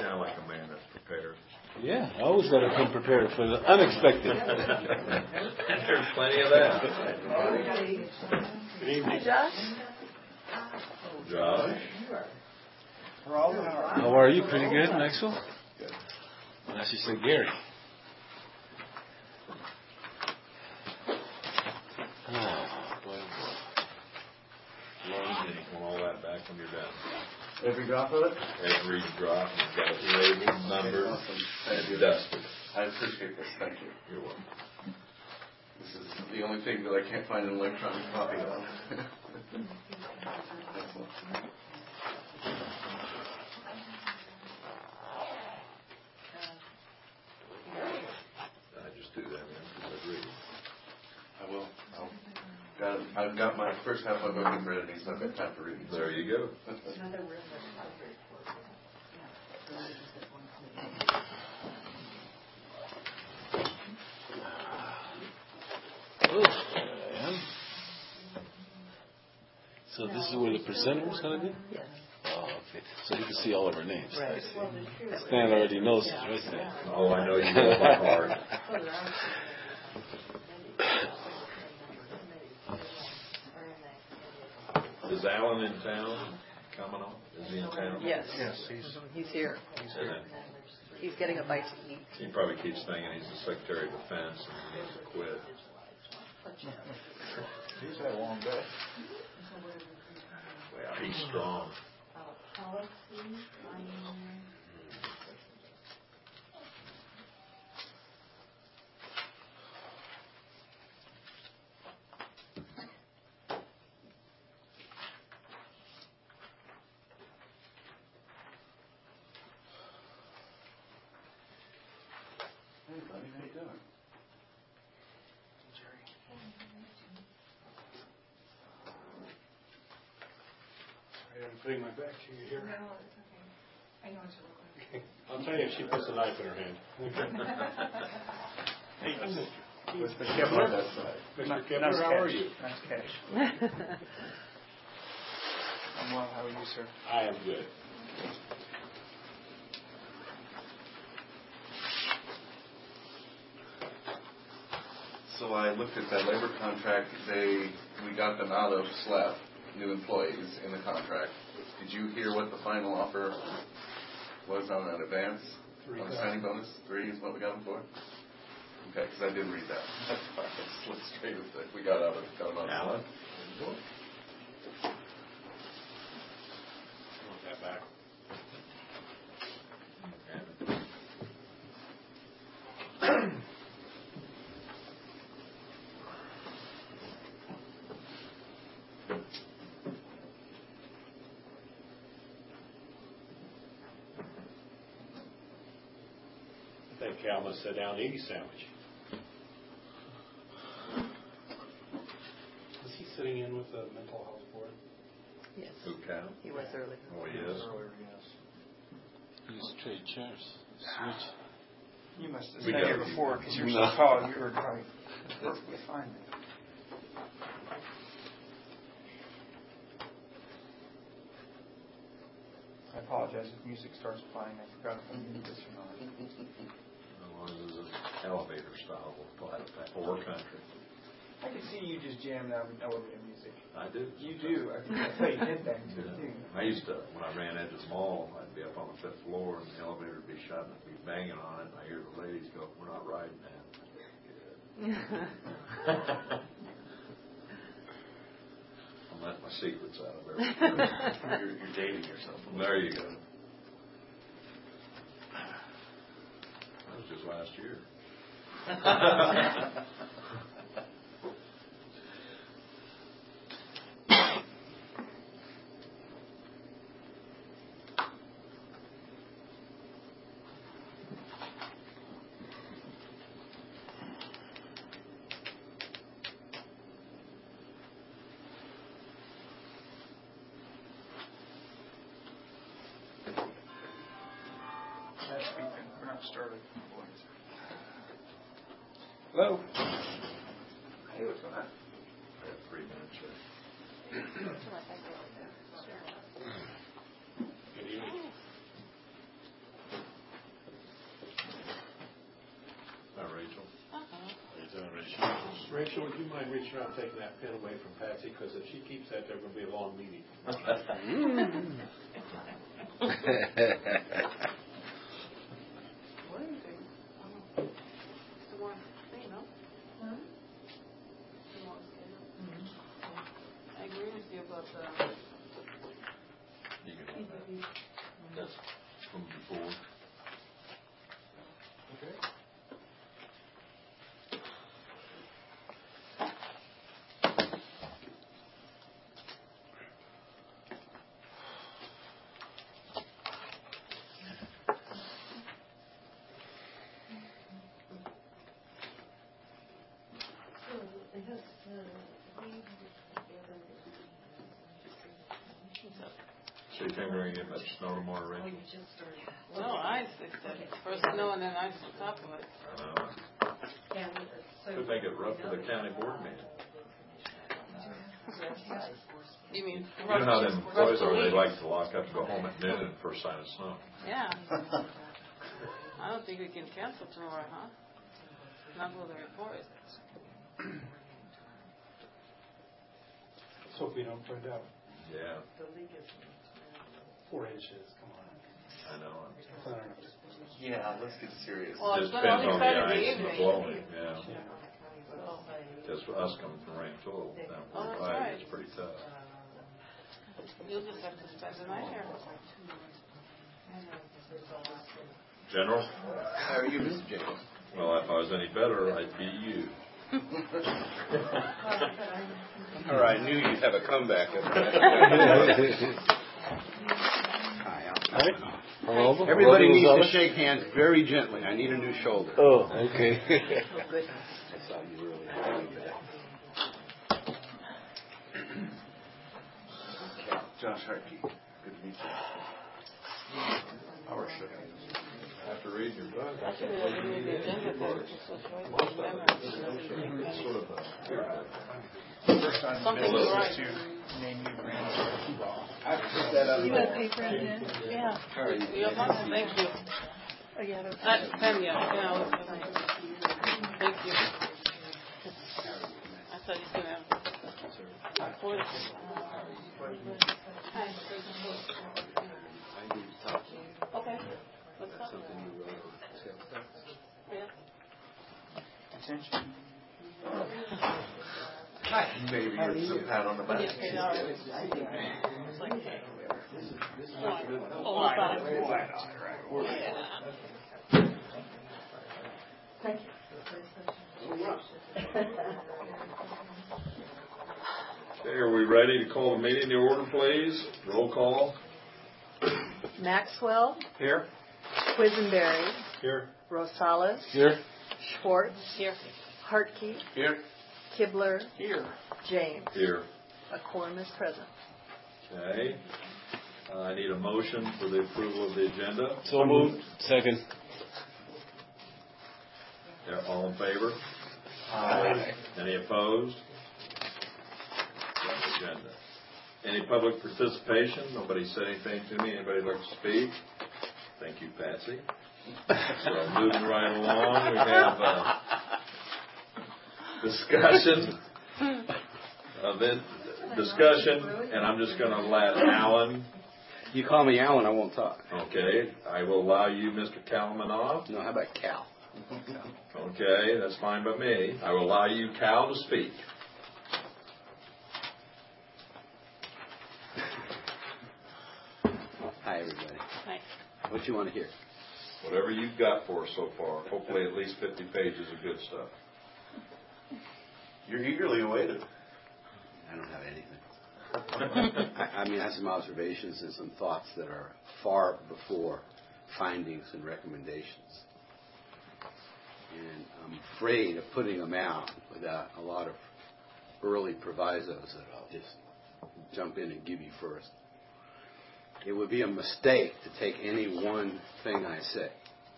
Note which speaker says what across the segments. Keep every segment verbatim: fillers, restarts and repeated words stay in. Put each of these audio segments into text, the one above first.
Speaker 1: sound like a man that's prepared.
Speaker 2: Yeah, I always got to come prepared for the unexpected.
Speaker 1: And there's plenty of that.
Speaker 3: Good evening. Hi, Josh.
Speaker 1: Josh.
Speaker 2: How are you? Pretty good, Maxwell?
Speaker 1: Good.
Speaker 2: I should say Gary.
Speaker 1: Oh, boy. Long day. Want all that back when you're done.
Speaker 4: Every drop of it?
Speaker 1: Every drop. You've got it labeled, numbered,
Speaker 4: Awesome. Thank
Speaker 1: and
Speaker 4: you.
Speaker 1: dusted.
Speaker 4: I appreciate this. Thank you.
Speaker 1: You're welcome.
Speaker 4: This is the only thing that I can't find an electronic copy of. Excellent.
Speaker 1: I just do that, man, because I read.
Speaker 4: I will. I'll, got it. I've got my first half of my book in British, so I've got time to read it.
Speaker 1: There you go.
Speaker 2: Oh, I am. So this is where the presenter is going to be?
Speaker 3: Yes.
Speaker 2: Oh, okay. So you can see all of our names.
Speaker 3: Right.
Speaker 2: Stan already knows us right there.
Speaker 1: Oh, I know you know by heart. Is Alan in town? Coming on? Is he in town?
Speaker 3: Yes.
Speaker 4: Yes, he's,
Speaker 3: He's here.
Speaker 1: He's in it.
Speaker 3: He's getting a bite to eat.
Speaker 1: He probably keeps thinking he's the Secretary of Defense and he needs to quit.
Speaker 4: he's had a long day.
Speaker 1: Well, he's strong.
Speaker 4: Hey, buddy, how you doing?
Speaker 5: I'm putting my back to you here.
Speaker 6: No, it's okay. I know what you look like.
Speaker 5: I'll tell you if she puts a knife in her hand. Hey,
Speaker 4: Mister Kevlar, that's right.
Speaker 5: Mister Kevlar, how are you?
Speaker 7: Nice catch. I'm well. How are you, sir?
Speaker 5: I am good.
Speaker 4: So I looked at that labor contract. They, we got them out of S L E P, new employees in the contract. Did you hear what the final offer was on an advance?
Speaker 5: Three
Speaker 4: on a signing bonus? Three is what we got them for? Okay, because I did read that. That's fine. I slipped straight with it. We got out of got them out of
Speaker 1: Alan?
Speaker 5: Want that back? I think Cal must sit down and eat a sandwich. Is he sitting in with the mental health board?
Speaker 3: Yes.
Speaker 1: Who Cal?
Speaker 3: He was earlier.
Speaker 1: Oh, he is?
Speaker 5: Earlier, yes.
Speaker 2: Use trade chairs. Switch.
Speaker 7: You must have
Speaker 1: We
Speaker 7: been
Speaker 1: got
Speaker 7: here
Speaker 1: you.
Speaker 7: before because you're
Speaker 2: No.
Speaker 7: so tall. You were probably perfectly fine. I apologize if music starts playing. I forgot if I needed this or not.
Speaker 1: As long as it's an elevator style, we'll play it back or country.
Speaker 7: I could see you just jamming out elevator music.
Speaker 1: I do.
Speaker 7: You do. I think that's how you did things.
Speaker 1: Yeah. I used to, when I ran into the mall, I'd be up on the fifth floor and the elevator would be shut and I'd be banging on it and I hear the ladies go, "We're not riding that." I'm letting my secrets out of there.
Speaker 4: you're, you're dating yourself.
Speaker 1: There you go. That was just last year.
Speaker 7: That's speaking. We're not started. Hello. Hey, what's going on?
Speaker 1: I have three minutes left.
Speaker 5: Good evening. Commissioner, would you mind reaching out and taking that pen away from Patsy? Because if she keeps that, there's going to be a long meeting.
Speaker 3: What do you think? Some more thing, no?
Speaker 6: Hmm?
Speaker 3: Some more schedule. I agree with you about the.
Speaker 1: You can have that. That's from before.
Speaker 5: Okay.
Speaker 1: So you think we're going to get much snow tomorrow, Rich?
Speaker 3: No, ice, except first snow and then ice on top of it.
Speaker 1: I know. Could make it rough for the county board meeting.
Speaker 3: You mean?
Speaker 1: You know how them boys are, they like to lock up, go home at noon and first sign of snow.
Speaker 3: Yeah. I don't think we can cancel tomorrow, huh? Not with the report.
Speaker 7: Let's hope we don't find out.
Speaker 1: Yeah,
Speaker 7: Four inches, come on.
Speaker 1: I know.
Speaker 7: I don't know.
Speaker 4: Yeah, let's get serious.
Speaker 3: Well,
Speaker 1: Just
Speaker 3: it's gonna
Speaker 1: depends
Speaker 3: only
Speaker 1: on the
Speaker 3: start in the
Speaker 1: ice and the
Speaker 3: evening.
Speaker 1: blowing, yeah.
Speaker 7: Yeah.
Speaker 1: Just for us coming from Rantoul down
Speaker 3: Oh, that's
Speaker 1: forty-five,
Speaker 3: right.
Speaker 1: it's pretty tough.
Speaker 3: You'll just have to spend the night here.
Speaker 1: General?
Speaker 4: How are you, Mister James?
Speaker 1: Well, if I was any better, I'd be you.
Speaker 8: All right, I knew you'd have a comeback.
Speaker 2: Hello?
Speaker 8: Everybody
Speaker 2: Hello,
Speaker 8: needs to
Speaker 2: Gonzalez?
Speaker 8: shake hands very gently. I need a new shoulder.
Speaker 2: Oh, okay.
Speaker 8: I saw you really happy with that.
Speaker 4: Josh Hartke. Good to meet you.
Speaker 1: Our show. After reading your book, I
Speaker 3: Actually,
Speaker 1: can't
Speaker 3: I
Speaker 1: believe you
Speaker 3: didn't
Speaker 1: need
Speaker 3: read the
Speaker 1: any
Speaker 3: agenda,
Speaker 1: reports.
Speaker 3: but it's just
Speaker 1: Most of
Speaker 3: right.
Speaker 1: it, it's sort of a weird book.
Speaker 7: First time
Speaker 3: Something's
Speaker 7: business
Speaker 3: right.
Speaker 7: to name you brand.
Speaker 8: I have to put that up.
Speaker 6: You got paper in there?
Speaker 3: Yeah.
Speaker 8: How are you?
Speaker 3: Your mom, thank you.
Speaker 6: Oh, yeah, that's.
Speaker 3: Uh, Tanya, yeah, what's her name? Thank you. I thought you were going to have four. Hi. Okay. What's up? Yeah.
Speaker 7: Attention.
Speaker 4: Maybe it's a pat on the back.
Speaker 3: Yeah, okay, all right. It's like, okay. Oh, why not? Why not, right? Yeah.
Speaker 6: Thank you.
Speaker 1: Okay, are we ready to call the meeting to order, please? Roll call.
Speaker 3: Maxwell,
Speaker 7: Here.
Speaker 3: Quisenberry,
Speaker 7: Here.
Speaker 3: Rosales,
Speaker 2: Here?
Speaker 3: Schwartz, here. Hartke,
Speaker 8: Here.
Speaker 3: Kibler,
Speaker 7: Here.
Speaker 3: James.
Speaker 1: Here.
Speaker 3: A quorum is present.
Speaker 1: Okay. Uh, I need a motion for the approval of the agenda.
Speaker 2: So moved. Second.
Speaker 1: Yeah, all in favor?
Speaker 7: Aye.
Speaker 1: Any opposed? Agenda. Any public participation? Nobody said anything to me. Anybody like to speak? Thank you, Patsy. So moving right along, we have uh, discussion. Uh, then discussion, and I'm just going to let Alan.
Speaker 8: You call me Alan, I won't talk.
Speaker 1: Okay, I will allow you, Mister Kalmanoff.
Speaker 8: No, how about Cal?
Speaker 1: Okay, that's fine by me. I will allow you, Cal, to speak.
Speaker 8: Hi, everybody.
Speaker 3: Hi.
Speaker 8: What you want to hear?
Speaker 1: Whatever you've got for us so far. Hopefully at least fifty pages of good stuff.
Speaker 4: You're eagerly awaited.
Speaker 8: I don't have anything. I, I mean, I have some observations and some thoughts that are far before findings and recommendations. And I'm afraid of putting them out without a lot of early provisos that I'll just jump in and give you first. It would be a mistake to take any one thing I say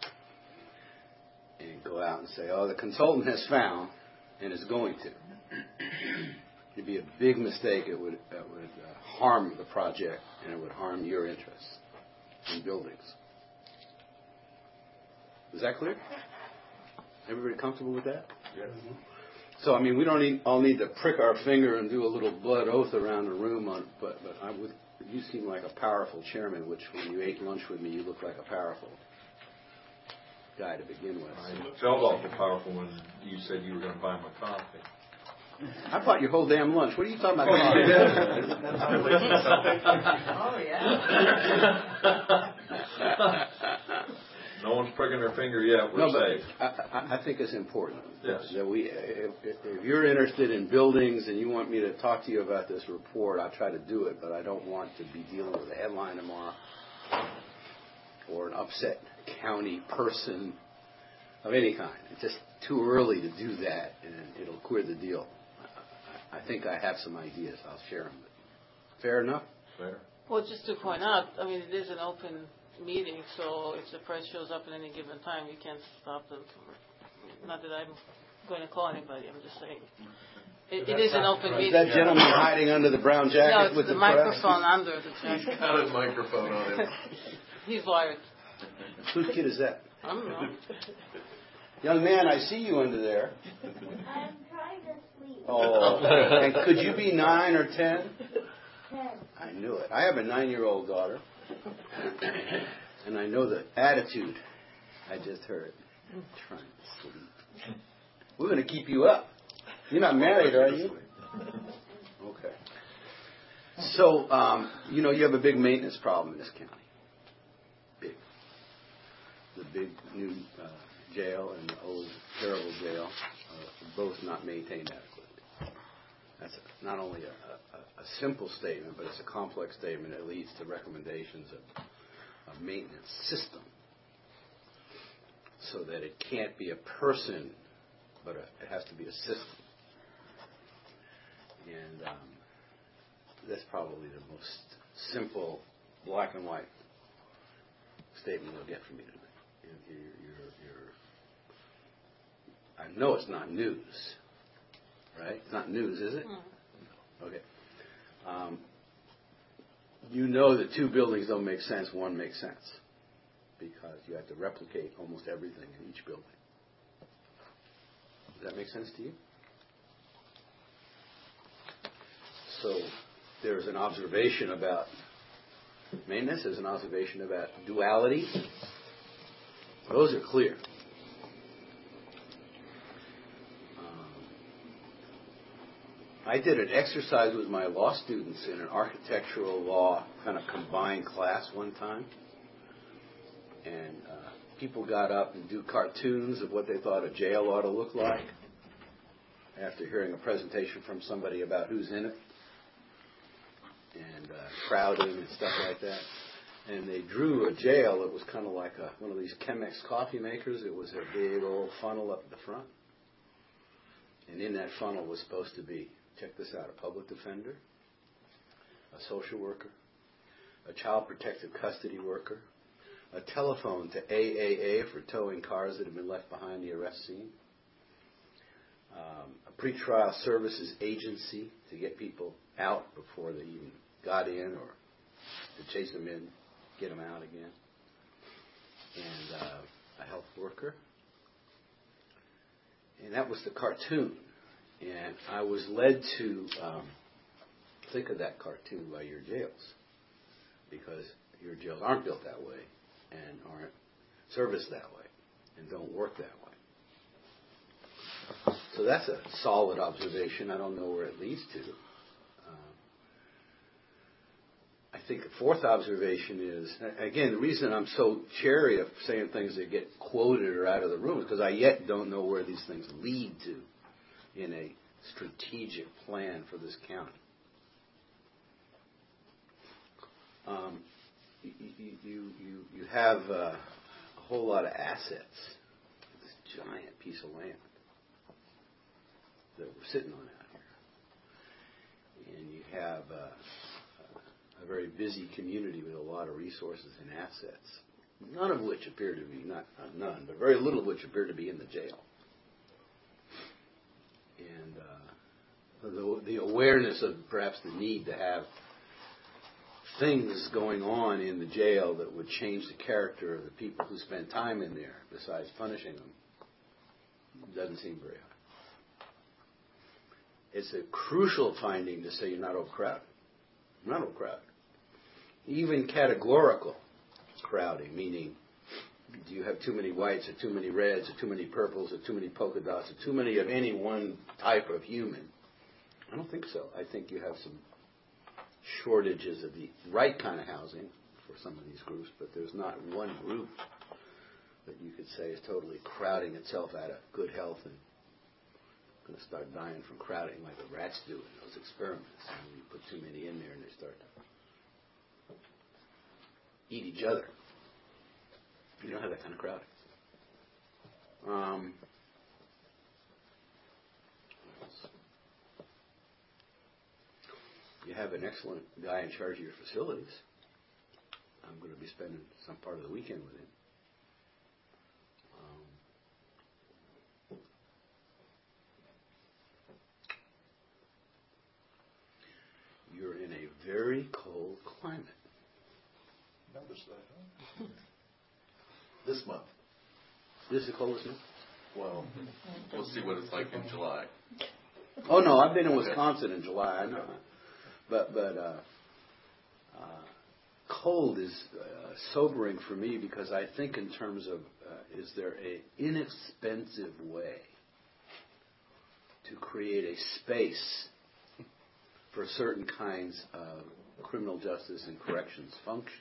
Speaker 8: and go out and say, oh, the consultant has found and is going to. It'd be a big mistake. It would, it would uh, harm the project and it would harm your interests in buildings. Is that clear? Everybody comfortable with that?
Speaker 1: Yes.
Speaker 8: So, I mean, we don't need, all need to prick our finger and do a little blood oath around the room, on, but, but I would, you seem like a powerful chairman, which when you ate lunch with me, you look like a powerful guy to begin with.
Speaker 1: I felt awful powerful when you said you were going to buy my coffee.
Speaker 8: I bought your whole damn lunch. What are you talking about?
Speaker 1: Oh, you did?
Speaker 6: Oh, yeah.
Speaker 1: No one's pricking their finger yet. We're
Speaker 8: no, but
Speaker 1: safe.
Speaker 8: I, I, I think it's important.
Speaker 1: Yes.
Speaker 8: That we, if, if you're interested in buildings and you want me to talk to you about this report, I'll try to do it, but I don't want to be dealing with a headline tomorrow or an upset county person of any kind. It's just too early to do that, and it'll queer the deal. I, I think I have some ideas. I'll share them. Fair enough?
Speaker 1: Fair.
Speaker 3: Well, just to point out, I mean, it is an open meeting, so if the press shows up at any given time, you can't stop them from, not that I'm going to call anybody, I'm just saying. It, it is an open
Speaker 8: Is
Speaker 3: meeting.
Speaker 8: that gentleman hiding under the brown jacket
Speaker 3: No, it's
Speaker 8: with
Speaker 3: the,
Speaker 8: the
Speaker 3: microphone
Speaker 8: press?
Speaker 3: under the jacket.
Speaker 4: Got his microphone on him.
Speaker 3: He's wired.
Speaker 8: Whose kid is that?
Speaker 3: I don't know.
Speaker 8: Young man, I see you under there.
Speaker 9: I'm trying to sleep.
Speaker 8: Oh, and could you be nine or ten?
Speaker 9: Ten.
Speaker 8: I knew it. I have a nine-year-old daughter, and I know the attitude. I just heard. I'm trying to sleep. We're going to keep you up. You're not married, are you? Okay. So, um, you know, you have a big maintenance problem in this county. Big. The big new uh, jail and the old terrible jail are both not maintained adequately. That's not only a, a, a simple statement, but it's a complex statement that leads to recommendations of a maintenance system so that it can't be a person, but a, it has to be a system. And um, that's probably the most simple, black and white statement you'll get from me tonight. You're, you're, you're, I know it's not news, right? It's not news, is it?
Speaker 3: Mm.
Speaker 8: Okay. Um, you know that two buildings don't make sense, one makes sense, because you have to replicate almost everything in each building. Does that make sense to you? So there's an observation about maintenance, there's an observation about duality. Those are clear. Um, I did an exercise with my law students in an architectural law kind of combined class one time. And uh, people got up and do cartoons of what they thought a jail ought to look like after hearing a presentation from somebody about who's in it. And uh, crowding and stuff like that. And they drew a jail that was kind of like a, one of these Chemex coffee makers. It was a big old funnel up at the front. And in that funnel was supposed to be, check this out, a public defender, a social worker, a child protective custody worker, a telephone to A A A for towing cars that have been left behind the arrest scene, um, a pretrial services agency to get people out before they even got in, or to chase them in, get them out again, and uh, a health worker. And that was the cartoon. And I was led to um, think of that cartoon by your jails, because your jails aren't built that way and aren't serviced that way and don't work that way. So that's a solid observation. I don't know where it leads to. Um, I think the fourth observation is, again, the reason I'm so chary of saying things that get quoted or out of the room is because I yet don't know where these things lead to in a strategic plan for this county. Um, you, you, you, you have uh, a whole lot of assets, this giant piece of land that we're sitting on out here. And you have uh, a very busy community with a lot of resources and assets, none of which appear to be, not, not none, but very little of which appear to be in the jail. And uh, the, the awareness of perhaps the need to have things going on in the jail that would change the character of the people who spend time in there, besides punishing them, doesn't seem very high. it's a crucial finding to say you're not overcrowded. You're not overcrowded. Even categorical crowding, meaning do you have too many whites or too many reds or too many purples or too many polka dots or too many of any one type of human? I don't think so. I think you have some shortages of the right kind of housing for some of these groups, but there's not one group that you could say is totally crowding itself out of good health and going to start dying from crowding like the rats do in those experiments. And you put too many in there and they start to eat each other. You don't have that kind of crowding. Um, you have an excellent guy in charge of your facilities. I'm going to be spending some part of the weekend with him. Um, you're in a very cold climate.
Speaker 1: Notice that, huh? This month.
Speaker 8: This is the coldest month?
Speaker 4: Well, we'll see what it's like in July.
Speaker 8: Oh, no, I've been in Wisconsin in July, I know. But, but uh, uh, cold is uh, sobering for me because I think in terms of uh, is there an inexpensive way to create a space for certain kinds of criminal justice and corrections functions?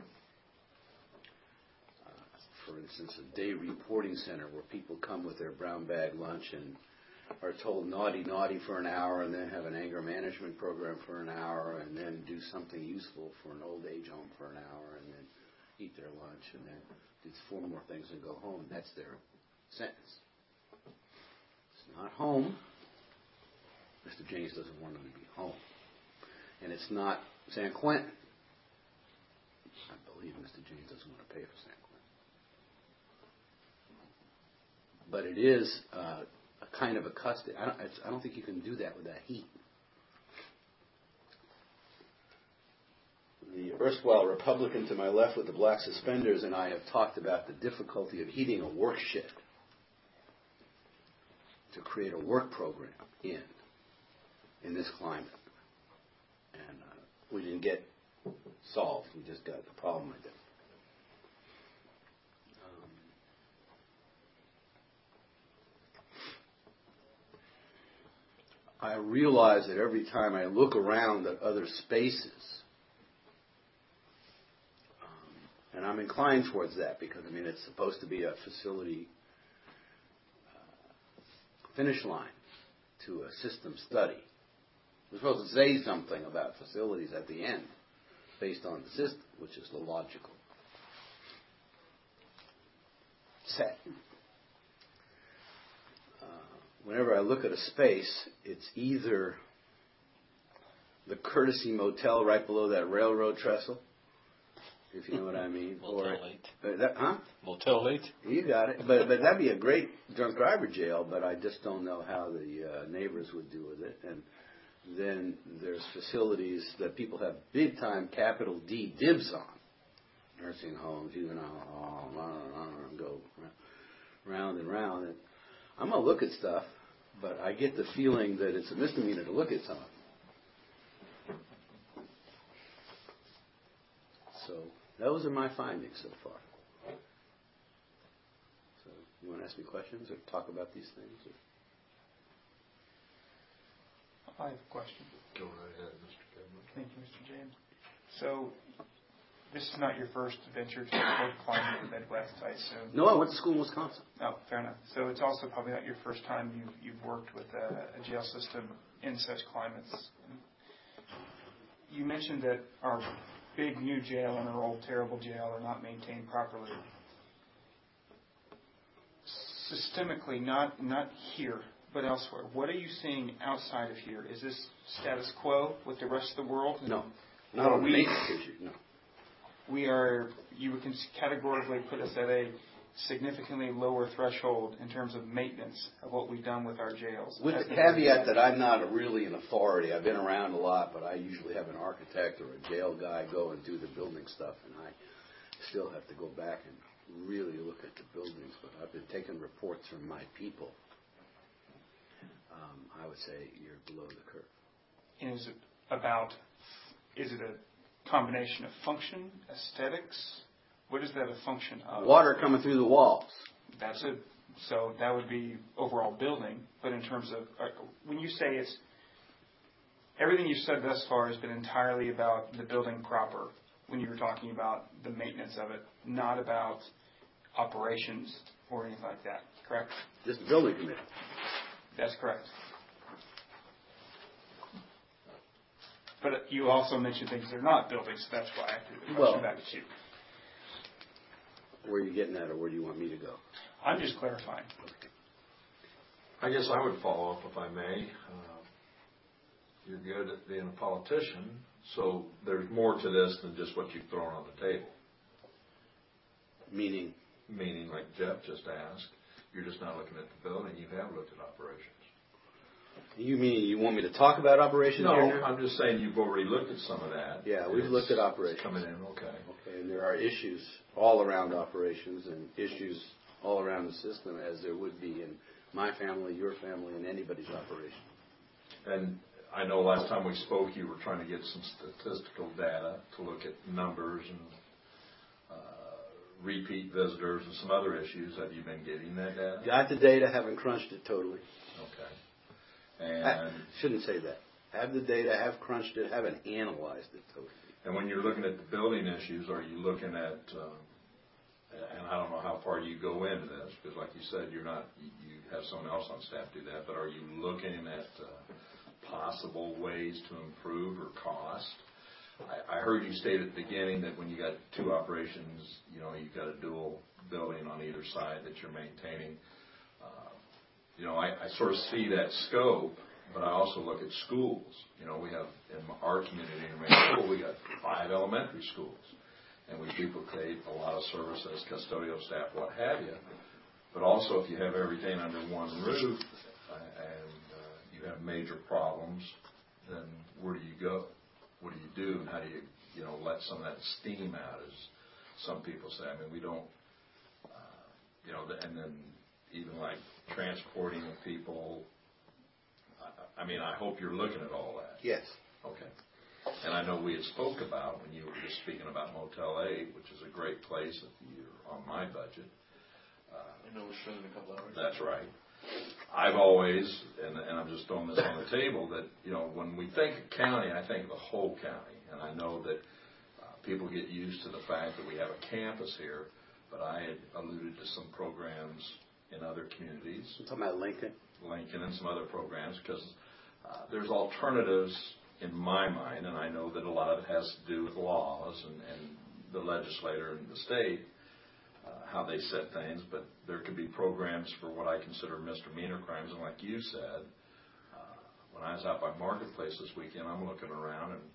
Speaker 8: For instance, a day reporting center where people come with their brown bag lunch and are told naughty, naughty for an hour and then have an anger management program for an hour and then do something useful for an old age home for an hour and then eat their lunch and then do four more things and go home. That's their sentence. It's not home. Mister James doesn't want them to be home. And it's not San Quentin. I believe Mister James doesn't want to pay for San Quentin. But it is uh, a kind of a custody. I don't, I don't think you can do that with that heat. The erstwhile Republican to my left with the black suspenders and I have talked about the difficulty of heating a work shift to create a work program in in this climate. And uh, we didn't get solved. We just got the problem identified. I realize that every time I look around at other spaces, um, and I'm inclined towards that because, I mean, it's supposed to be a facility uh, finish line to a system study. We're supposed to say something about facilities at the end based on the system, which is the logical set. Whenever I look at a space, it's either the Courtesy Motel right below that railroad trestle, if you know what I mean.
Speaker 2: Motel
Speaker 8: or,
Speaker 2: eight.
Speaker 8: Uh, that, huh?
Speaker 2: Motel eight?
Speaker 8: You got it. But but that'd be a great drunk driver jail, but I just don't know how the uh, neighbors would do with it. And then there's facilities that people have big-time capital D dibs on. Nursing homes, juvenile hall, go round and round. And I'm going to look at stuff, but I get the feeling that it's a misdemeanor to look at some of it. So those are my findings so far. So you want to ask me questions or talk about these things? Or?
Speaker 7: I have a question.
Speaker 1: Go right ahead, Mister Kevin.
Speaker 7: Thank you, Mister James. So this is not your first venture to the cold climate in the Midwest, I assume.
Speaker 8: No, I went to school in Wisconsin.
Speaker 7: Oh, fair enough. So it's also probably not your first time you've, you've worked with a, a jail system in such climates. You mentioned that our big new jail and our old terrible jail are not maintained properly. Systemically, not not here, but elsewhere. What are you seeing outside of here? Is this status quo with the rest of the world?
Speaker 8: No, not on the
Speaker 7: we,
Speaker 8: maintenance issue, no.
Speaker 7: We are, you would categorically put us at a significantly lower threshold in terms of maintenance of what we've done with our jails.
Speaker 8: With the caveat that I'm not really an authority. I've been around a lot, but I usually have an architect or a jail guy go and do the building stuff, and I still have to go back and really look at the buildings. But I've been taking reports from my people. um, I would say you're below the curve.
Speaker 7: And is it about, is it a combination of function, aesthetics? What is that a function of?
Speaker 8: Water coming through the walls.
Speaker 7: That's it. So that would be overall building. But in terms of, uh, when you say it's, everything you've said thus far has been entirely about the building proper when you were talking about the maintenance of it, not about operations or anything like that, correct?
Speaker 8: Just the building committee.
Speaker 7: That's correct. But you also mentioned things that are not buildings, so that's why I threw the question
Speaker 8: Well,
Speaker 7: back at you.
Speaker 8: Where are you getting at, or where do you want me to go?
Speaker 7: I'm just clarifying.
Speaker 1: I guess I would follow up if I may. Uh, you're good at being a politician, so there's more to this than just what you've thrown on the table.
Speaker 8: Meaning?
Speaker 1: Meaning, like Jeff just asked, you're just not looking at the building, you have looked at operations.
Speaker 8: You mean you want me to talk about operations?
Speaker 1: No,
Speaker 8: here?
Speaker 1: I'm just saying you've already looked at some of that.
Speaker 8: Yeah, we've
Speaker 1: It's
Speaker 8: looked at operations.
Speaker 1: Coming in, okay.
Speaker 8: Okay, and there are issues all around operations and issues all around the system, as there would be in my family, your family, and anybody's operation.
Speaker 1: And I know last time we spoke, you were trying to get some statistical data to look at numbers and uh, repeat visitors and some other issues. Have you been getting that data?
Speaker 8: Got the data, haven't crunched it totally.
Speaker 1: Okay. And
Speaker 8: I shouldn't say that. Have the data, have crunched it, haven't analyzed it totally.
Speaker 1: And when you're looking at the building issues, are you looking at, um, and I don't know how far you go into this, because like you said, you're not, you you have someone else on staff do that, but are you looking at uh, possible ways to improve or cost? I, I heard you state at the beginning that when you got two operations, you know, you've got a dual building on either side that you're maintaining. Uh, you know, I, I sort of see that scope, but I also look at schools. You know, we have, in our community, in Main School, we got five elementary schools. And we duplicate a lot of services, custodial staff, what have you. But also, if you have everything under one roof uh, and uh, you have major problems, then where do you go? What do you do? And how do you, you know, let some of that steam out, as some people say? I mean, we don't, uh, you know, and then even like transporting people. I, I mean, I hope you're looking at all that.
Speaker 8: Yes.
Speaker 1: Okay. And I know we had spoke about, when you were just speaking about Motel eight, which is a great place if you're on my budget. Uh,
Speaker 4: I know we're showing in a couple hours.
Speaker 1: That's right. I've always, and, and I'm just throwing this on the table, that, you know, when we think of county, I think of the whole county. And I know that uh, people get used to the fact that we have a campus here, but I had alluded to some programs in other communities.
Speaker 8: You're talking about Lincoln?
Speaker 1: Lincoln and some other programs, because uh, there's alternatives in my mind, and I know that a lot of it has to do with laws and, and the legislator and the state, uh, how they set things, but there could be programs for what I consider misdemeanor crimes, and like you said, uh, when I was out by Marketplace this weekend, I'm looking around, and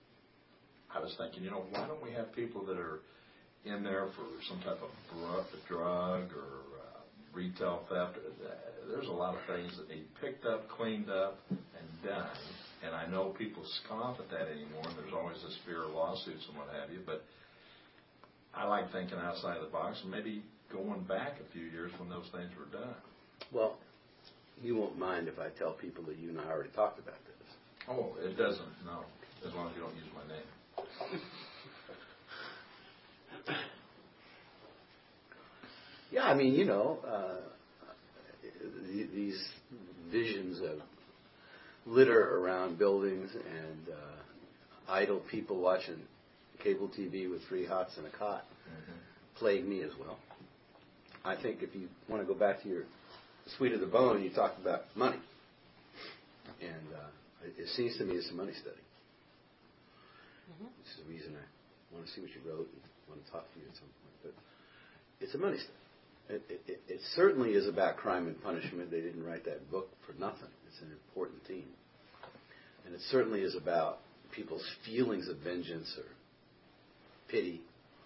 Speaker 1: I was thinking, you know, why don't we have people that are in there for some type of drug or uh, retail theft? There's a lot of things that need picked up, cleaned up, and done. And I know people scoff at that anymore, and there's always this fear of lawsuits and what have you, but I like thinking outside the box and maybe going back a few years when those things were done.
Speaker 8: Well, you won't mind if I tell people that you and I already talked about this.
Speaker 1: Oh, it doesn't, no, as long as you don't use my name.
Speaker 8: Yeah, I mean, you know, uh, these visions of litter around buildings and uh, idle people watching cable T V with three hots and a cot mm-hmm. plague me as well. I think if you want to go back to your sweet of the bone, you talked about money. And uh, it, it seems to me it's a money study. Mm-hmm. This is the reason I want to see what you wrote and want to talk to you at some point. But it's a money study. It, it, it certainly is about crime and punishment. They didn't write that book for nothing. It's an important theme. And it certainly is about people's feelings of vengeance or pity.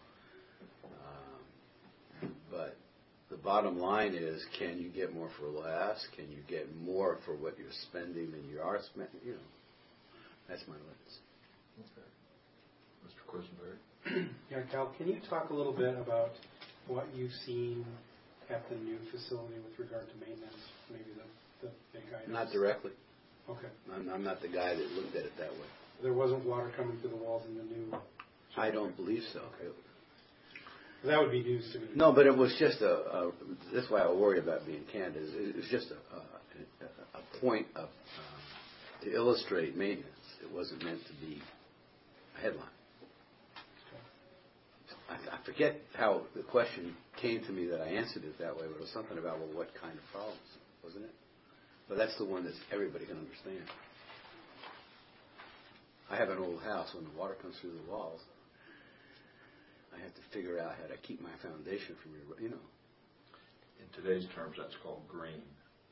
Speaker 8: Um, but the bottom line is, can you get more for less? Can you get more for what you're spending than you are spending? You know, that's my lens.
Speaker 1: Okay. Mister Quisenberry?
Speaker 10: Yeah, Cal, can you talk a little bit about what you've seen at the new facility with regard to maintenance, maybe the the big items?
Speaker 8: Not directly.
Speaker 10: Okay.
Speaker 8: I'm, I'm not the guy that looked at it that way.
Speaker 10: There wasn't water coming through the walls in the new...
Speaker 8: I don't believe so.
Speaker 10: Okay. That would be news to me.
Speaker 8: No, but it was just a, a that's why I worry about being candid. It was just a, a, a point of, um, to illustrate maintenance. It wasn't meant to be a headline. I, I forget how the question came to me that I answered it that way, but it was something about, well, what kind of problems, wasn't it? But that's the one that everybody can understand. I have an old house. When the water comes through the walls, I have to figure out how to keep my foundation from, you know.
Speaker 1: In today's terms, that's called green.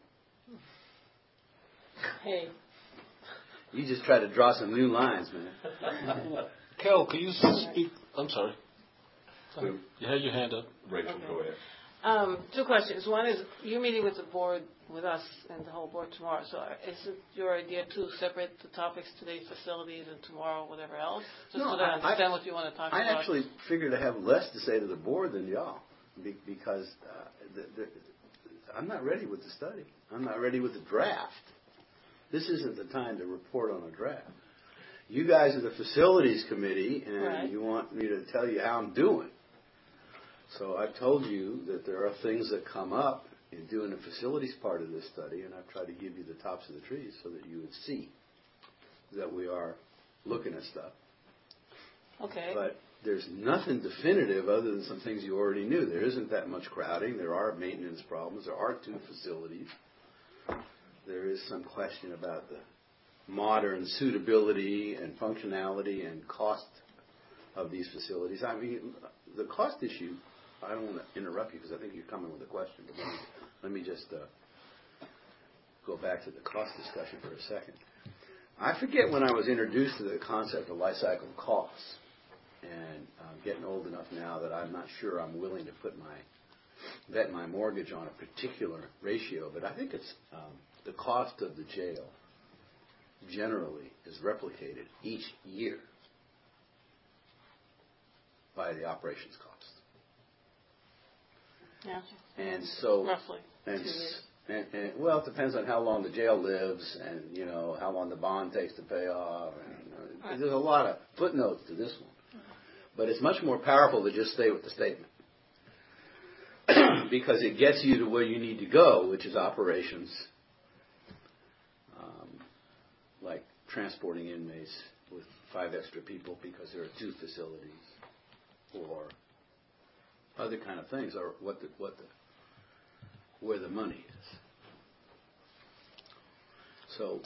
Speaker 3: Hey.
Speaker 8: You just try to draw some new lines, man.
Speaker 2: Cal, can you speak? I'm sorry.
Speaker 1: Who?
Speaker 2: You had your hand up.
Speaker 1: Rachel,
Speaker 3: Okay.
Speaker 1: go ahead.
Speaker 3: Um, two questions. One is, you're meeting with the board, with us and the whole board tomorrow, so is it your idea to separate the topics today, facilities, and tomorrow whatever else? Just
Speaker 8: No,
Speaker 3: so that I
Speaker 8: I-
Speaker 3: understand
Speaker 8: I-
Speaker 3: what you want to talk
Speaker 8: I
Speaker 3: about.
Speaker 8: actually figured to have less to say to the board than y'all, be, because uh, the, the, I'm not ready with the study. I'm not ready with the draft. This isn't the time to report on a draft. You guys are the facilities committee, and
Speaker 3: Right.
Speaker 8: you want me to tell you how I'm doing. So I've told you that there are things that come up in doing the facilities part of this study, and I've tried to give you the tops of the trees so that you would see that we are looking at stuff.
Speaker 3: Okay.
Speaker 8: But there's nothing definitive other than some things you already knew. There isn't that much crowding. There are maintenance problems. There are two facilities. There is some question about the modern suitability and functionality and cost of these facilities. I mean, the cost issue, I don't want to interrupt you because I think you're coming with a question, but let me, let me just uh, go back to the cost discussion for a second. I forget when I was introduced to the concept of life cycle costs, and I'm getting old enough now that I'm not sure I'm willing to put my bet my mortgage on a particular ratio, but I think it's um, the cost of the jail generally is replicated each year by the operations cost.
Speaker 3: Yeah.
Speaker 8: And so,
Speaker 3: Roughly.
Speaker 8: and,
Speaker 3: Two years.
Speaker 8: and, and well, it depends on how long the jail lives, and you know how long the bond takes to pay off. And uh,
Speaker 3: Right.
Speaker 8: there's a lot of footnotes to this one, but it's much more powerful to just stay with the statement because it gets you to where you need to go, which is operations, um, like transporting inmates with five extra people because there are two facilities, or other kind of things, or what the what the where the money is. So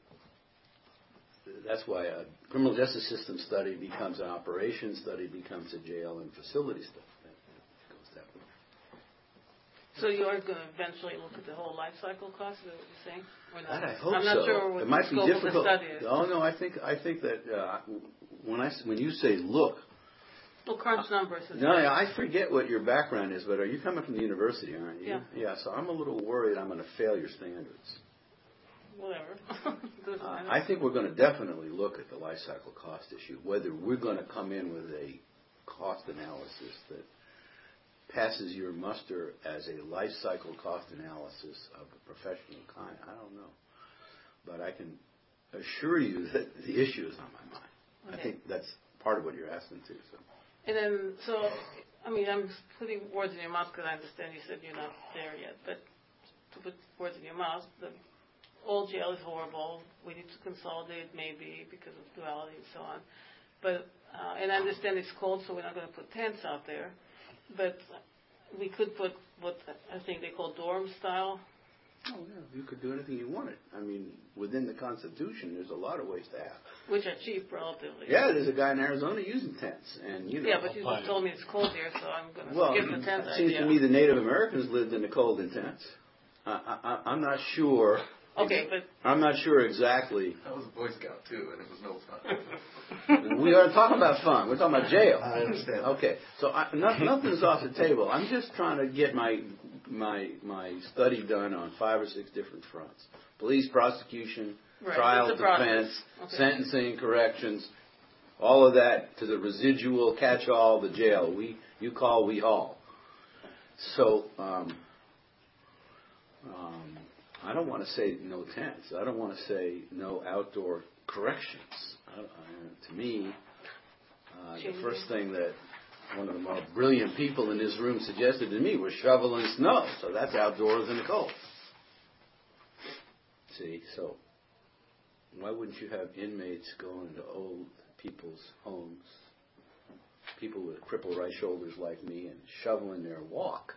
Speaker 8: that's why a criminal justice system study becomes an operations study, becomes a jail and facility study. That, that goes that way.
Speaker 3: So you are going to eventually look at the whole life cycle cost, is that what you're saying? Or not?
Speaker 8: That I hope
Speaker 3: I'm not
Speaker 8: so.
Speaker 3: sure what
Speaker 8: it might
Speaker 3: the
Speaker 8: be
Speaker 3: scope
Speaker 8: difficult.
Speaker 3: of the study is.
Speaker 8: Oh no, I think I think that uh, when I when you say look.
Speaker 3: Well, crunch numbers. And
Speaker 8: No, yeah, I forget what your background is, but are you coming from the university, aren't you?
Speaker 3: Yeah.
Speaker 8: Yeah, so I'm a little worried I'm going to fail your standards.
Speaker 3: Whatever. Doesn't
Speaker 8: Uh,
Speaker 3: matter.
Speaker 8: I think we're going to definitely look at the life cycle cost issue, whether we're going to come in with a cost analysis that passes your muster as a life cycle cost analysis of a professional kind. I don't know. But I can assure you that the issue is on my mind.
Speaker 3: Okay.
Speaker 8: I think that's part of what you're asking, too. So.
Speaker 3: And then, so, I mean, I'm putting words in your mouth because I understand you said you're not there yet, but to put words in your mouth, the old jail is horrible. We need to consolidate maybe because of duality and so on. But, uh, and I understand it's cold, so we're not going to put tents out there. But we could put what I think they call dorm style.
Speaker 8: Oh, yeah, you could do anything you wanted. I mean, within the Constitution, there's a lot of ways to have.
Speaker 3: Which are cheap, relatively.
Speaker 8: Yeah, there's a guy in Arizona using tents, and you know.
Speaker 3: Yeah, but you just told me it's cold here, so I'm going to
Speaker 8: Well,
Speaker 3: skip the tent
Speaker 8: it seems
Speaker 3: idea.
Speaker 8: to me the Native Americans lived in the cold in tents. I, I, I'm not sure.
Speaker 3: Okay, but
Speaker 8: I'm not sure exactly.
Speaker 4: I was a Boy Scout too, and it was no fun.
Speaker 8: We aren't talking about fun. We're talking about jail.
Speaker 4: I understand.
Speaker 8: Okay, so I, no, nothing's off the table. I'm just trying to get my my my study done on five or six different fronts: police, prosecution,
Speaker 3: Right,
Speaker 8: trial,
Speaker 3: it's a process.
Speaker 8: defense,
Speaker 3: Okay.
Speaker 8: sentencing, corrections, all of that to the residual catch-all, the jail. We you call, we haul. So um, um, I don't want to say no tents. I don't want to say no outdoor corrections. I, I, to me, uh, the first thing that one of the more brilliant people in this room suggested to me was shoveling snow. So that's outdoors in the cold. See, so why wouldn't you have inmates go into old people's homes, people with crippled right shoulders like me, and shoveling their walk?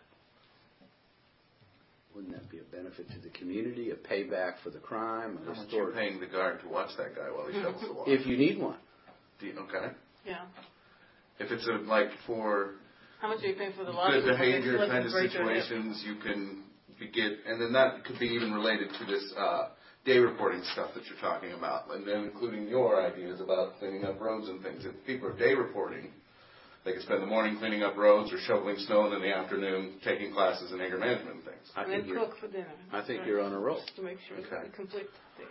Speaker 8: Wouldn't that be a benefit to the community, a payback for the crime?
Speaker 4: How much you're paying the guard to watch that guy while he shovels the walk?
Speaker 8: If you need one.
Speaker 4: Do you, okay.
Speaker 3: Yeah.
Speaker 4: If it's a, like for
Speaker 3: How much are you paying for the lobby?
Speaker 4: good behavior kind of situations, you can you get, and then that could be even related to this uh, day reporting stuff that you're talking about, and then including your ideas about cleaning up roads and things. If people are day reporting, they could spend the morning cleaning up roads or shoveling snow, and in the afternoon taking classes in anger management and things.
Speaker 8: I
Speaker 3: And
Speaker 8: think
Speaker 3: then
Speaker 8: you're,
Speaker 3: cook for dinner.
Speaker 8: I think
Speaker 3: right?
Speaker 8: you're on a roll.
Speaker 3: To make sure
Speaker 4: Okay.
Speaker 3: it's a complete day.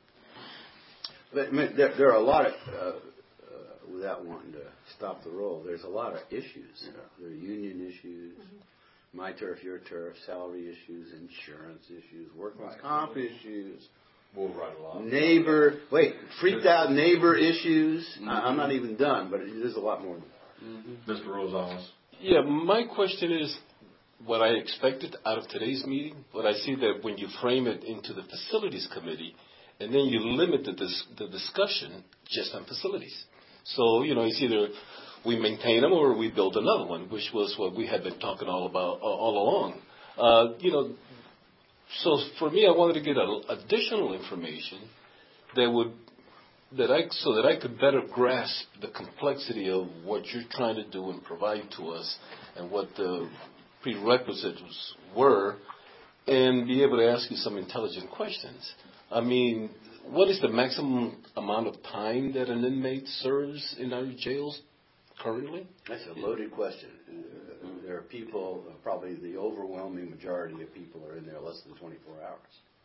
Speaker 8: But I mean, there, there are a lot of, uh, uh, without wanting to stop the roll, there's a lot of issues.
Speaker 4: Yeah.
Speaker 8: There are union issues,
Speaker 3: Mm-hmm.
Speaker 8: my turf, your turf, salary issues, insurance issues, workman's
Speaker 1: Right.
Speaker 8: comp issues,
Speaker 1: We'll write a lot.
Speaker 8: neighbor, wait, freaked out neighbor issues. I, I'm not even done, but there's a lot more than that.
Speaker 1: Mister Rosales.
Speaker 2: Yeah, my question is what I expected out of today's meeting, but I see that when you frame it into the facilities committee, and then you limit the, dis- the discussion just on facilities. So, you know, it's either we maintain them or we build another one, which was what we had been talking all about all, all along. Uh, you know, so for me, I wanted to get a, additional information that would that I so that I could better grasp the complexity of what you're trying to do and provide to us, and what the prerequisites were, and be able to ask you some intelligent questions. I mean, what is the maximum amount of time that an inmate serves in our jails currently?
Speaker 8: That's a loaded question. Uh, There are people, uh, probably the overwhelming majority of people are in there less than twenty-four hours.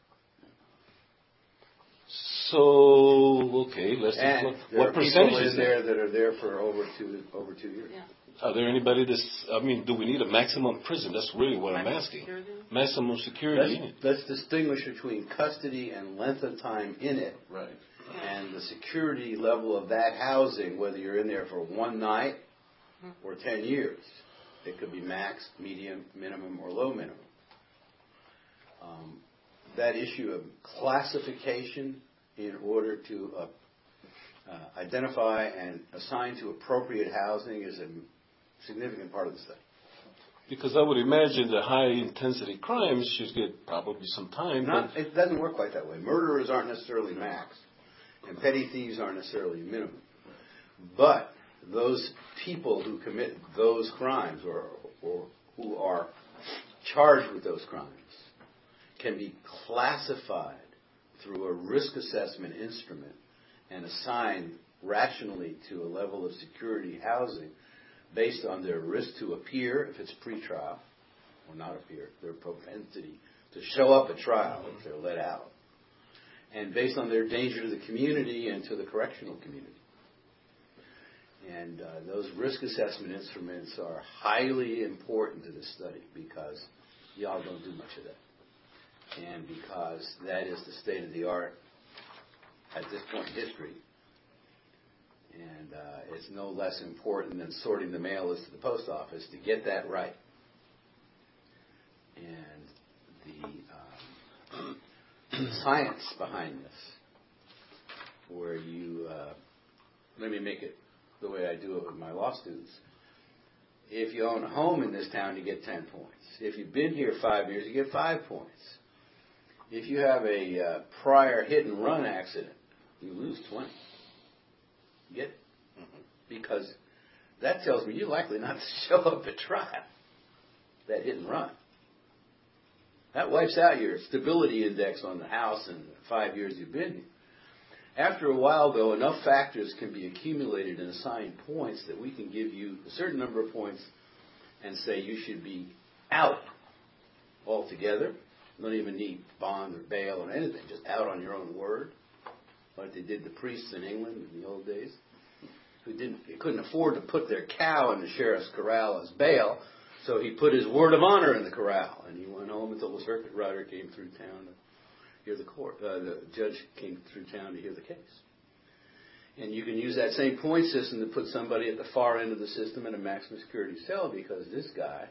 Speaker 2: So, okay, let's just
Speaker 8: And
Speaker 2: look.
Speaker 8: there
Speaker 2: What
Speaker 8: are people
Speaker 2: percentage
Speaker 8: in
Speaker 2: is
Speaker 8: there
Speaker 2: that?
Speaker 8: that are there for over two over two years.
Speaker 3: Yeah.
Speaker 2: Are there anybody that's, I mean, do we need a maximum prison? That's really what I'm asking.
Speaker 3: Security?
Speaker 2: Maximum security in it.
Speaker 8: Let's, let's distinguish between custody and length of time in it,
Speaker 4: Right.
Speaker 8: and the security level of that housing, whether you're in there for one night or ten years. It could be max, medium, minimum, or low minimum. Um, that issue of classification in order to uh, uh, identify and assign to appropriate housing is a significant part of the study.
Speaker 2: Because I would imagine the high-intensity crimes should get probably some time.
Speaker 8: Not,
Speaker 2: but
Speaker 8: it doesn't work quite that way. Murderers aren't necessarily max, and petty thieves aren't necessarily minimum. But those people who commit those crimes, or, or who are charged with those crimes, can be classified through a risk assessment instrument and assigned rationally to a level of security housing based on their risk to appear, if it's pretrial, or not appear, their propensity to show up at trial if they're let out, and based on their danger to the community and to the correctional community. And uh, those risk assessment instruments are highly important to this study because y'all don't do much of that. And because that is the state of the art at this point in history. And uh, it's no less important than sorting the mail list to the post office to get that right. And the um, science behind this, where you, uh, let me make it the way I do it with my law students. If you own a home in this town, you get ten points. If you've been here five years, you get five points. If you have a uh, prior hit and run accident, you lose twenty. You get it? Because that tells me you're likely not to show up at trial. That hit and run. That wipes out your stability index on the house in the five years you've been here. After a while, though, enough factors can be accumulated and assigned points that we can give you a certain number of points and say you should be out altogether. You don't even need bond or bail or anything, just out on your own word, like they did the priests in England in the old days, who didn't, they couldn't afford to put their cow in the sheriff's corral as bail, so he put his word of honor in the corral, and he went home until the circuit rider came through town to hear the court. Uh, the judge came through town to hear the case. And you can use that same point system to put somebody at the far end of the system in a maximum security cell because this guy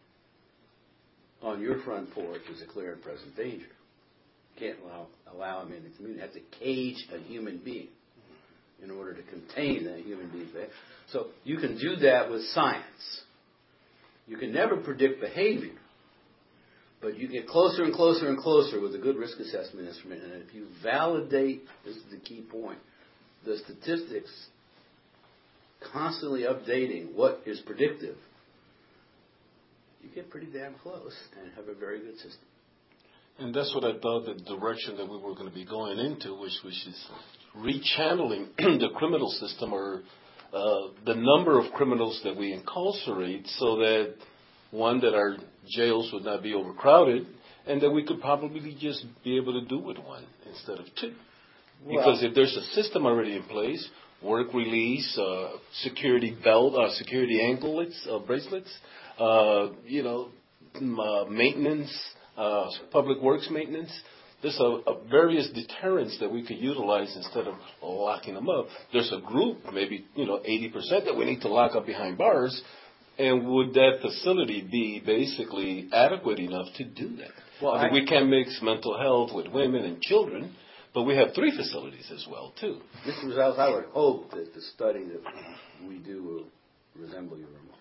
Speaker 8: on your front porch is a clear and present danger. Can't allow, allow him in the community. Have to cage a human being in order to contain that human being's behavior. So you can do that with science. You can never predict behavior, but you get closer and closer and closer with a good risk assessment instrument. And if you validate, this is the key point, the statistics constantly updating what is predictive, you get pretty damn close and have a very good system.
Speaker 2: And that's what I thought the direction that we were going to be going into, which, which is rechanneling the criminal system or uh, the number of criminals that we incarcerate so that, one, that our jails would not be overcrowded, and that we could probably just be able to do with one instead of two. Because well, if there's a system already in place, work release, uh, security belt, uh, security anklets, uh, bracelets, uh, you know, uh, maintenance, uh, public works maintenance, there's a, a various deterrents that we could utilize instead of locking them up. There's a group, maybe, you know, eighty percent that we need to lock up behind bars. And would that facility be basically adequate enough to do that? Well, I mean, I, we can't mix mental health with women and children. But we have three facilities as well, too.
Speaker 8: Mister Rosales, I would hope that the study that we do will resemble your remarks.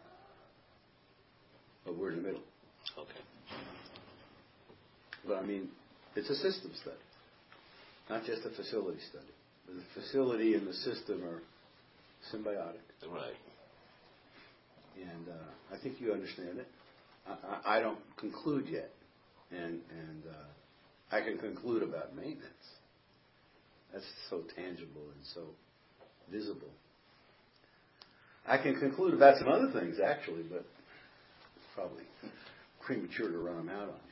Speaker 8: But we're in the middle.
Speaker 2: Okay.
Speaker 8: But, I mean, it's a system study, not just a facility study. But the facility and the system are symbiotic.
Speaker 2: Right.
Speaker 8: And uh, I think you understand it. I, I, I don't conclude yet. And, and uh, I can conclude about maintenance. That's so tangible and so visible. I can conclude about some other things, actually, but it's probably premature to run them out on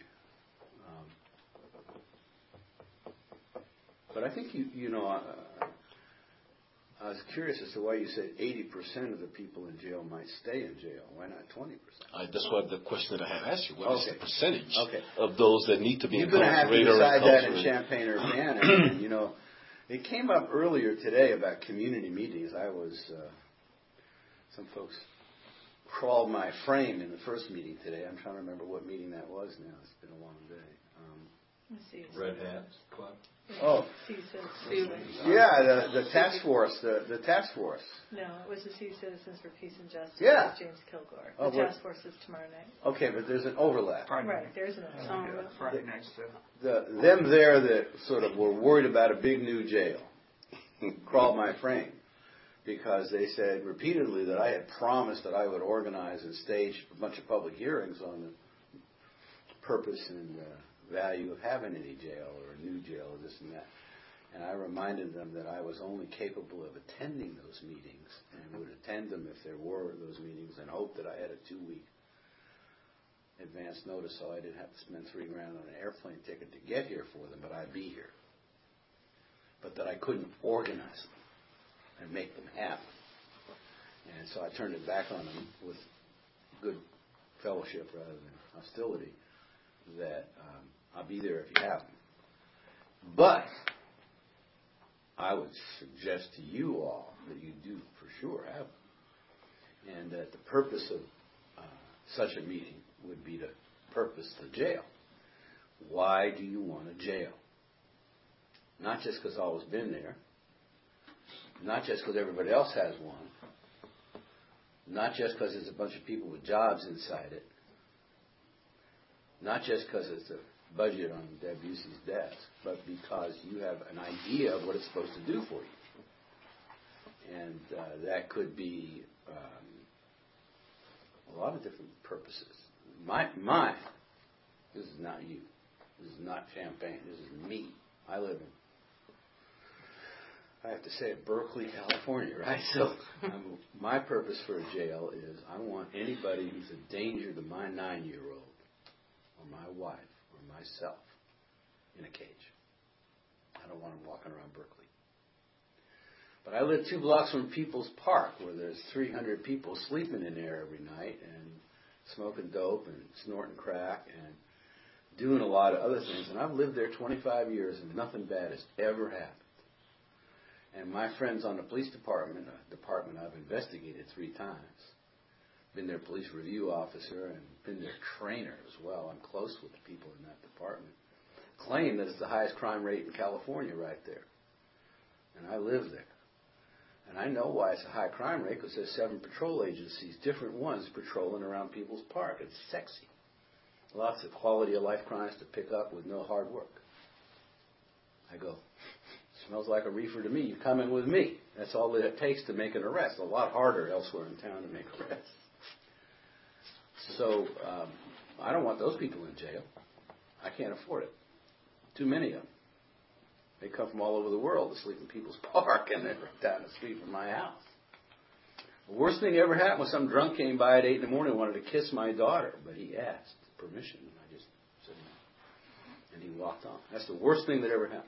Speaker 8: you. Um, but I think, you you know, I, I was curious as to why you said eighty percent of the people in jail might stay in jail. Why not twenty percent?
Speaker 2: I, that's what the question that I had asked you. What
Speaker 8: okay.
Speaker 2: is the percentage
Speaker 8: okay.
Speaker 2: of those that need to be
Speaker 8: You're
Speaker 2: incarcerated?
Speaker 8: going to have to decide that in Champaign-Urbana. And, you know, it came up earlier today about community meetings. I was, uh, some folks crawled my frame in the first meeting today. I'm trying to remember what meeting that was now. It's been a long day. Um,
Speaker 1: Red Hats Club?
Speaker 8: Oh. Yeah, the, the task force, the, the task force.
Speaker 6: No, it was the Sioux Citizens for Peace and Justice.
Speaker 8: Yeah.
Speaker 6: With James Kilgore.
Speaker 8: Oh,
Speaker 6: the
Speaker 8: what?
Speaker 6: task force is tomorrow night.
Speaker 8: Okay, but there's an overlap.
Speaker 7: Friday
Speaker 6: Right,
Speaker 7: night.
Speaker 6: there's an overlap.
Speaker 7: Uh, Friday nights too.
Speaker 8: The, them there that sort of were worried about a big new jail crawled my frame because they said repeatedly that I had promised that I would organize and stage a bunch of public hearings on the purpose and uh, value of having any jail or a new jail or this and that. And I reminded them that I was only capable of attending those meetings and would attend them if there were those meetings and hope that I had a two-week advance notice so I didn't have to spend three grand on an airplane ticket to get here for them, but I'd be here. But that I couldn't organize them and make them happen. And so I turned it back on them with good fellowship rather than hostility that um, I'll be there if you have them. But I would suggest to you all that you do for sure have them. And that the purpose of uh, such a meeting would be to purpose the jail. Why do you want a jail? Not just because I've always been there. Not just because everybody else has one. Not just because there's a bunch of people with jobs inside it. Not just because it's a budget on Deb Busey's desk, but because you have an idea of what it's supposed to do for you. And uh, that could be um, a lot of different purposes. My, mine, this is not you. This is not Champaign. This is me. I live in, I have to say it, Berkeley, California, right? So um, my purpose for a jail is I want anybody who's a danger to my nine-year-old or my wife or myself in a cage. I don't want them walking around Berkeley. But I live two blocks from People's Park where there's three hundred people sleeping in there every night and smoking dope and snorting crack and doing a lot of other things. And I've lived there twenty-five years and nothing bad has ever happened. And my friends on the police department, a department I've investigated three times, been their police review officer and been their trainer as well. I'm close with the people in that department. Claim that it's the highest crime rate in California right there. And I live there. And I know why it's a high crime rate, because there's seven patrol agencies, different ones, patrolling around People's Park. It's sexy. Lots of quality of life crimes to pick up with no hard work. I go, smells like a reefer to me. You come in with me. That's all that it takes to make an arrest. A lot harder elsewhere in town to make arrests. So um, I don't want those people in jail. I can't afford it. Too many of them. They come from all over the world to sleep in People's Park, and they're right down the street from my house. The worst thing ever happened was some drunk came by at eight in the morning and wanted to kiss my daughter, but he asked permission, and I just said no. And he walked on. That's the worst thing that ever happened.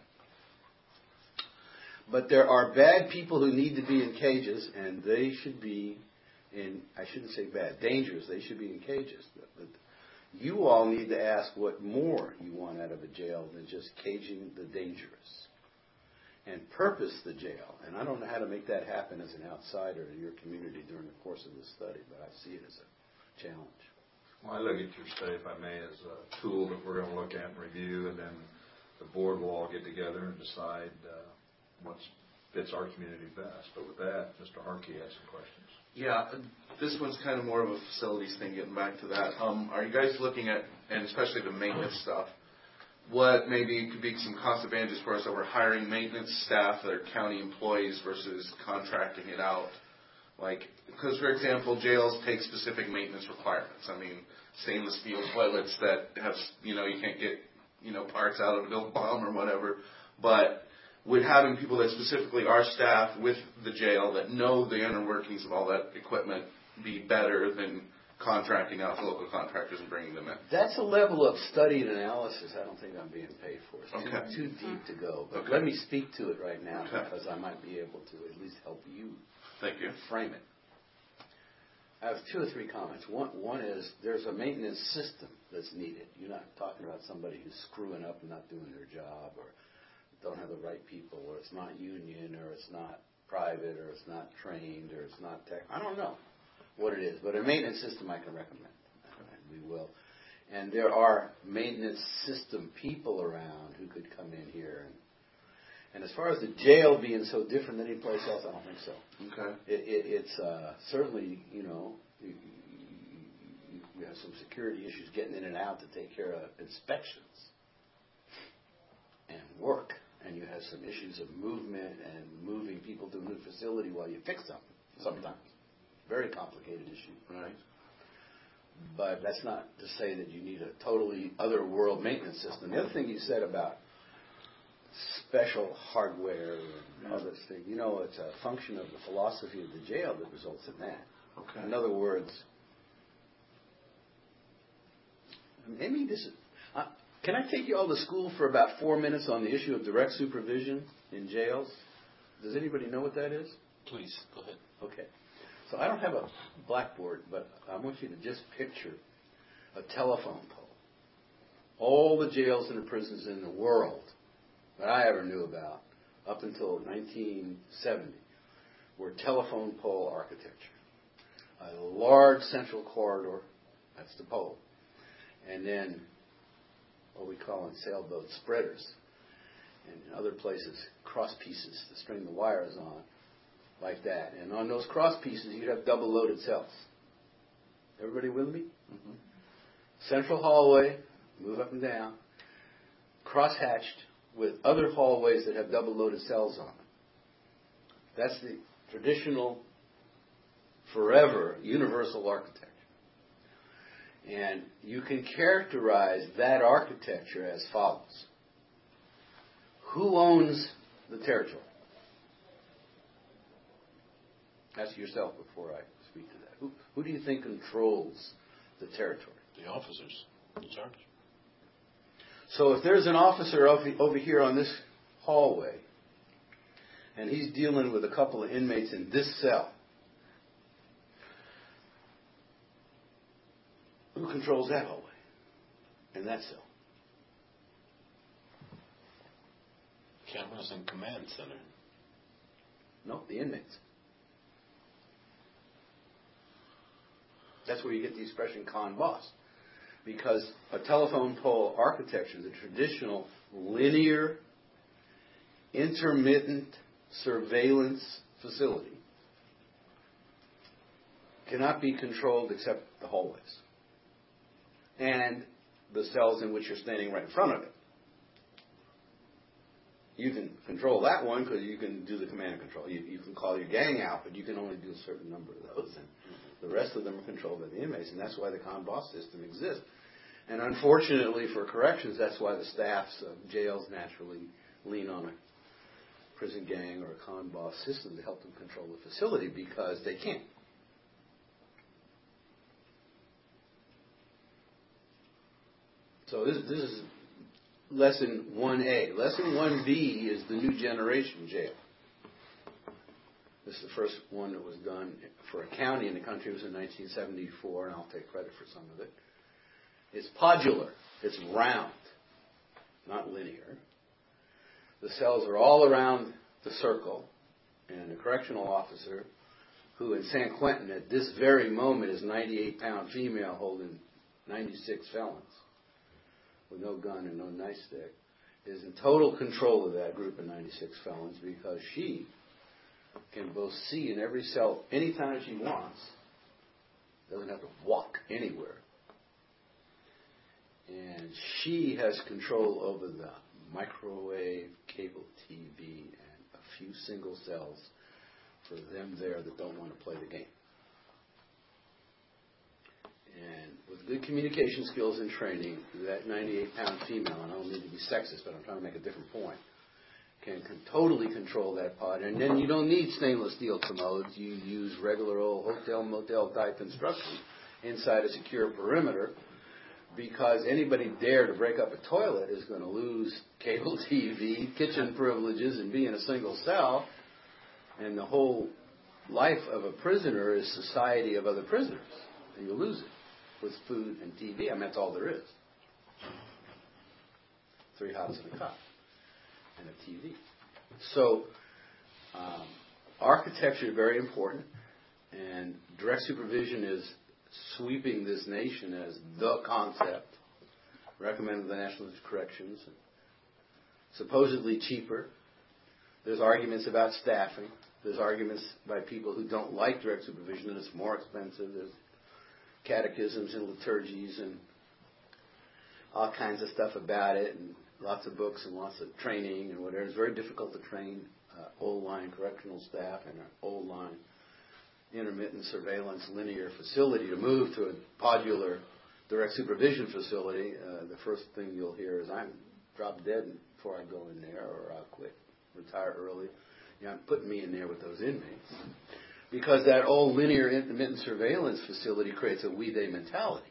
Speaker 8: But there are bad people who need to be in cages, and they should be in, I shouldn't say bad, dangerous. They should be in cages. But you all need to ask what more you want out of a jail than just caging the dangerous. And purpose the jail. And I don't know how to make that happen as an outsider in your community during the course of this study, but I see it as a challenge.
Speaker 1: Well, I look at your study, if I may, as a tool that we're going to look at and review, and then the board will all get together and decide uh, what fits our community best. But with that, Mister Harkey has some questions.
Speaker 4: Yeah, this one's kind of more of a facilities thing, getting back to that. Um, are you guys looking at, and especially the maintenance stuff, what maybe could be some cost advantages for us that we're hiring maintenance staff that are county employees versus contracting it out? Like, because, for example, jails take specific maintenance requirements. I mean, stainless steel toilets that have, you know, you can't get, you know, parts out of a built bomb or whatever. But with having people that specifically are staff with the jail that know the inner workings of all that equipment be better than contracting out to local contractors and bringing them in.
Speaker 8: That's a level of study and analysis I don't think I'm being paid for. It's
Speaker 4: Okay.
Speaker 8: too, too deep to go. But
Speaker 4: Okay.
Speaker 8: let me speak to it right now
Speaker 4: Okay.
Speaker 8: because I might be able to at least help you
Speaker 4: Thank you.
Speaker 8: frame it. I have two or three comments. One, one is there's a maintenance system that's needed. You're not talking about somebody who's screwing up and not doing their job, or don't have the right people, or it's not union, or it's not private, or it's not trained, or it's not tech. I don't know what it is, but a maintenance system I can recommend, and we will. And there are maintenance system people around who could come in here. And, and as far as the jail being so different than any place else, I don't think so.
Speaker 4: Okay.
Speaker 8: It, it, it's uh, certainly, you know, you, you, you have some security issues getting in and out to take care of inspections and work. And you have some issues of movement and moving people to a new facility while you fix something sometimes. Very complicated issue.
Speaker 4: Right.
Speaker 8: But that's not to say that you need a totally other world maintenance system. The other thing you said about special hardware and other things, you know, it's a function of the philosophy of the jail that results in that.
Speaker 4: Okay.
Speaker 8: In other words, maybe this is, uh, can I take you all to school for about four minutes on the issue of direct supervision in jails? Does anybody know what that is?
Speaker 2: Please, go ahead.
Speaker 8: Okay. So I don't have a blackboard, but I want you to just picture a telephone pole. All the jails and the prisons in the world that I ever knew about up until nineteen seventy were telephone pole architecture. A large central corridor, that's the pole, and then what we call in sailboat spreaders, and in other places cross pieces to string the wires on, like that. And on those cross pieces, you'd have double-loaded cells. Everybody with me? Mm-hmm. Central hallway, move up and down, cross-hatched with other hallways that have double-loaded cells on them. That's the traditional, forever, universal architecture. And you can characterize that architecture as follows. Who owns the territory? Ask yourself before I speak to that. Who, who do you think controls the territory?
Speaker 2: The officers in charge.
Speaker 8: So if there's an officer over, over here on this hallway, and he's dealing with a couple of inmates in this cell, who controls that hallway and that cell?
Speaker 2: Cameras and command center.
Speaker 8: No, the inmates. That's where you get the expression con boss. Because a telephone pole architecture, the traditional linear, intermittent surveillance facility, cannot be controlled except the hallways and the cells in which you're standing right in front of it. You can control that one because you can do the command and control. You, you can call your gang out, but you can only do a certain number of those. And the rest of them are controlled by the inmates, and that's why the con boss system exists. And unfortunately for corrections, that's why the staffs of jails naturally lean on a prison gang or a con boss system to help them control the facility because they can't. So this, this is lesson one A. Lesson one B is the new generation jail. This is the first one that was done for a county in the country. It was in nineteen seventy-four, and I'll take credit for some of it. It's podular. It's round, not linear. The cells are all around the circle, and a correctional officer who in San Quentin at this very moment is a ninety-eight pound female holding ninety-six felons with no gun and no nightstick, is in total control of that group of ninety-six felons because she can both see in every cell anytime she wants, doesn't have to walk anywhere. And she has control over the microwave, cable T V, and a few single cells for them there that don't want to play the game. And with good communication skills and training, that ninety-eight pound female, and I don't mean to be sexist, but I'm trying to make a different point, can, can totally control that pod. And then you don't need stainless steel commodes. You use regular old hotel, motel type construction inside a secure perimeter, because anybody dare to break up a toilet is going to lose cable T V, kitchen privileges, and be in a single cell. And the whole life of a prisoner is society of other prisoners. And you lose it with food and T V. I mean, that's all there is. Three hots and a cot and a T V. So um, architecture is very important, and direct supervision is sweeping this nation as the concept, recommended by the National Institute of Corrections, supposedly cheaper. There's arguments about staffing. There's arguments by people who don't like direct supervision that it's more expensive. There's catechisms and liturgies and all kinds of stuff about it, and lots of books and lots of training and whatever. It's very difficult to train uh, old-line correctional staff in an old-line intermittent surveillance linear facility to move to a podular direct supervision facility. Uh, the first thing you'll hear is, I'm drop dead before I go in there, or I'll quit, retire early. You're not putting me in there with those inmates. Because that old linear intermittent surveillance facility creates a we-they mentality.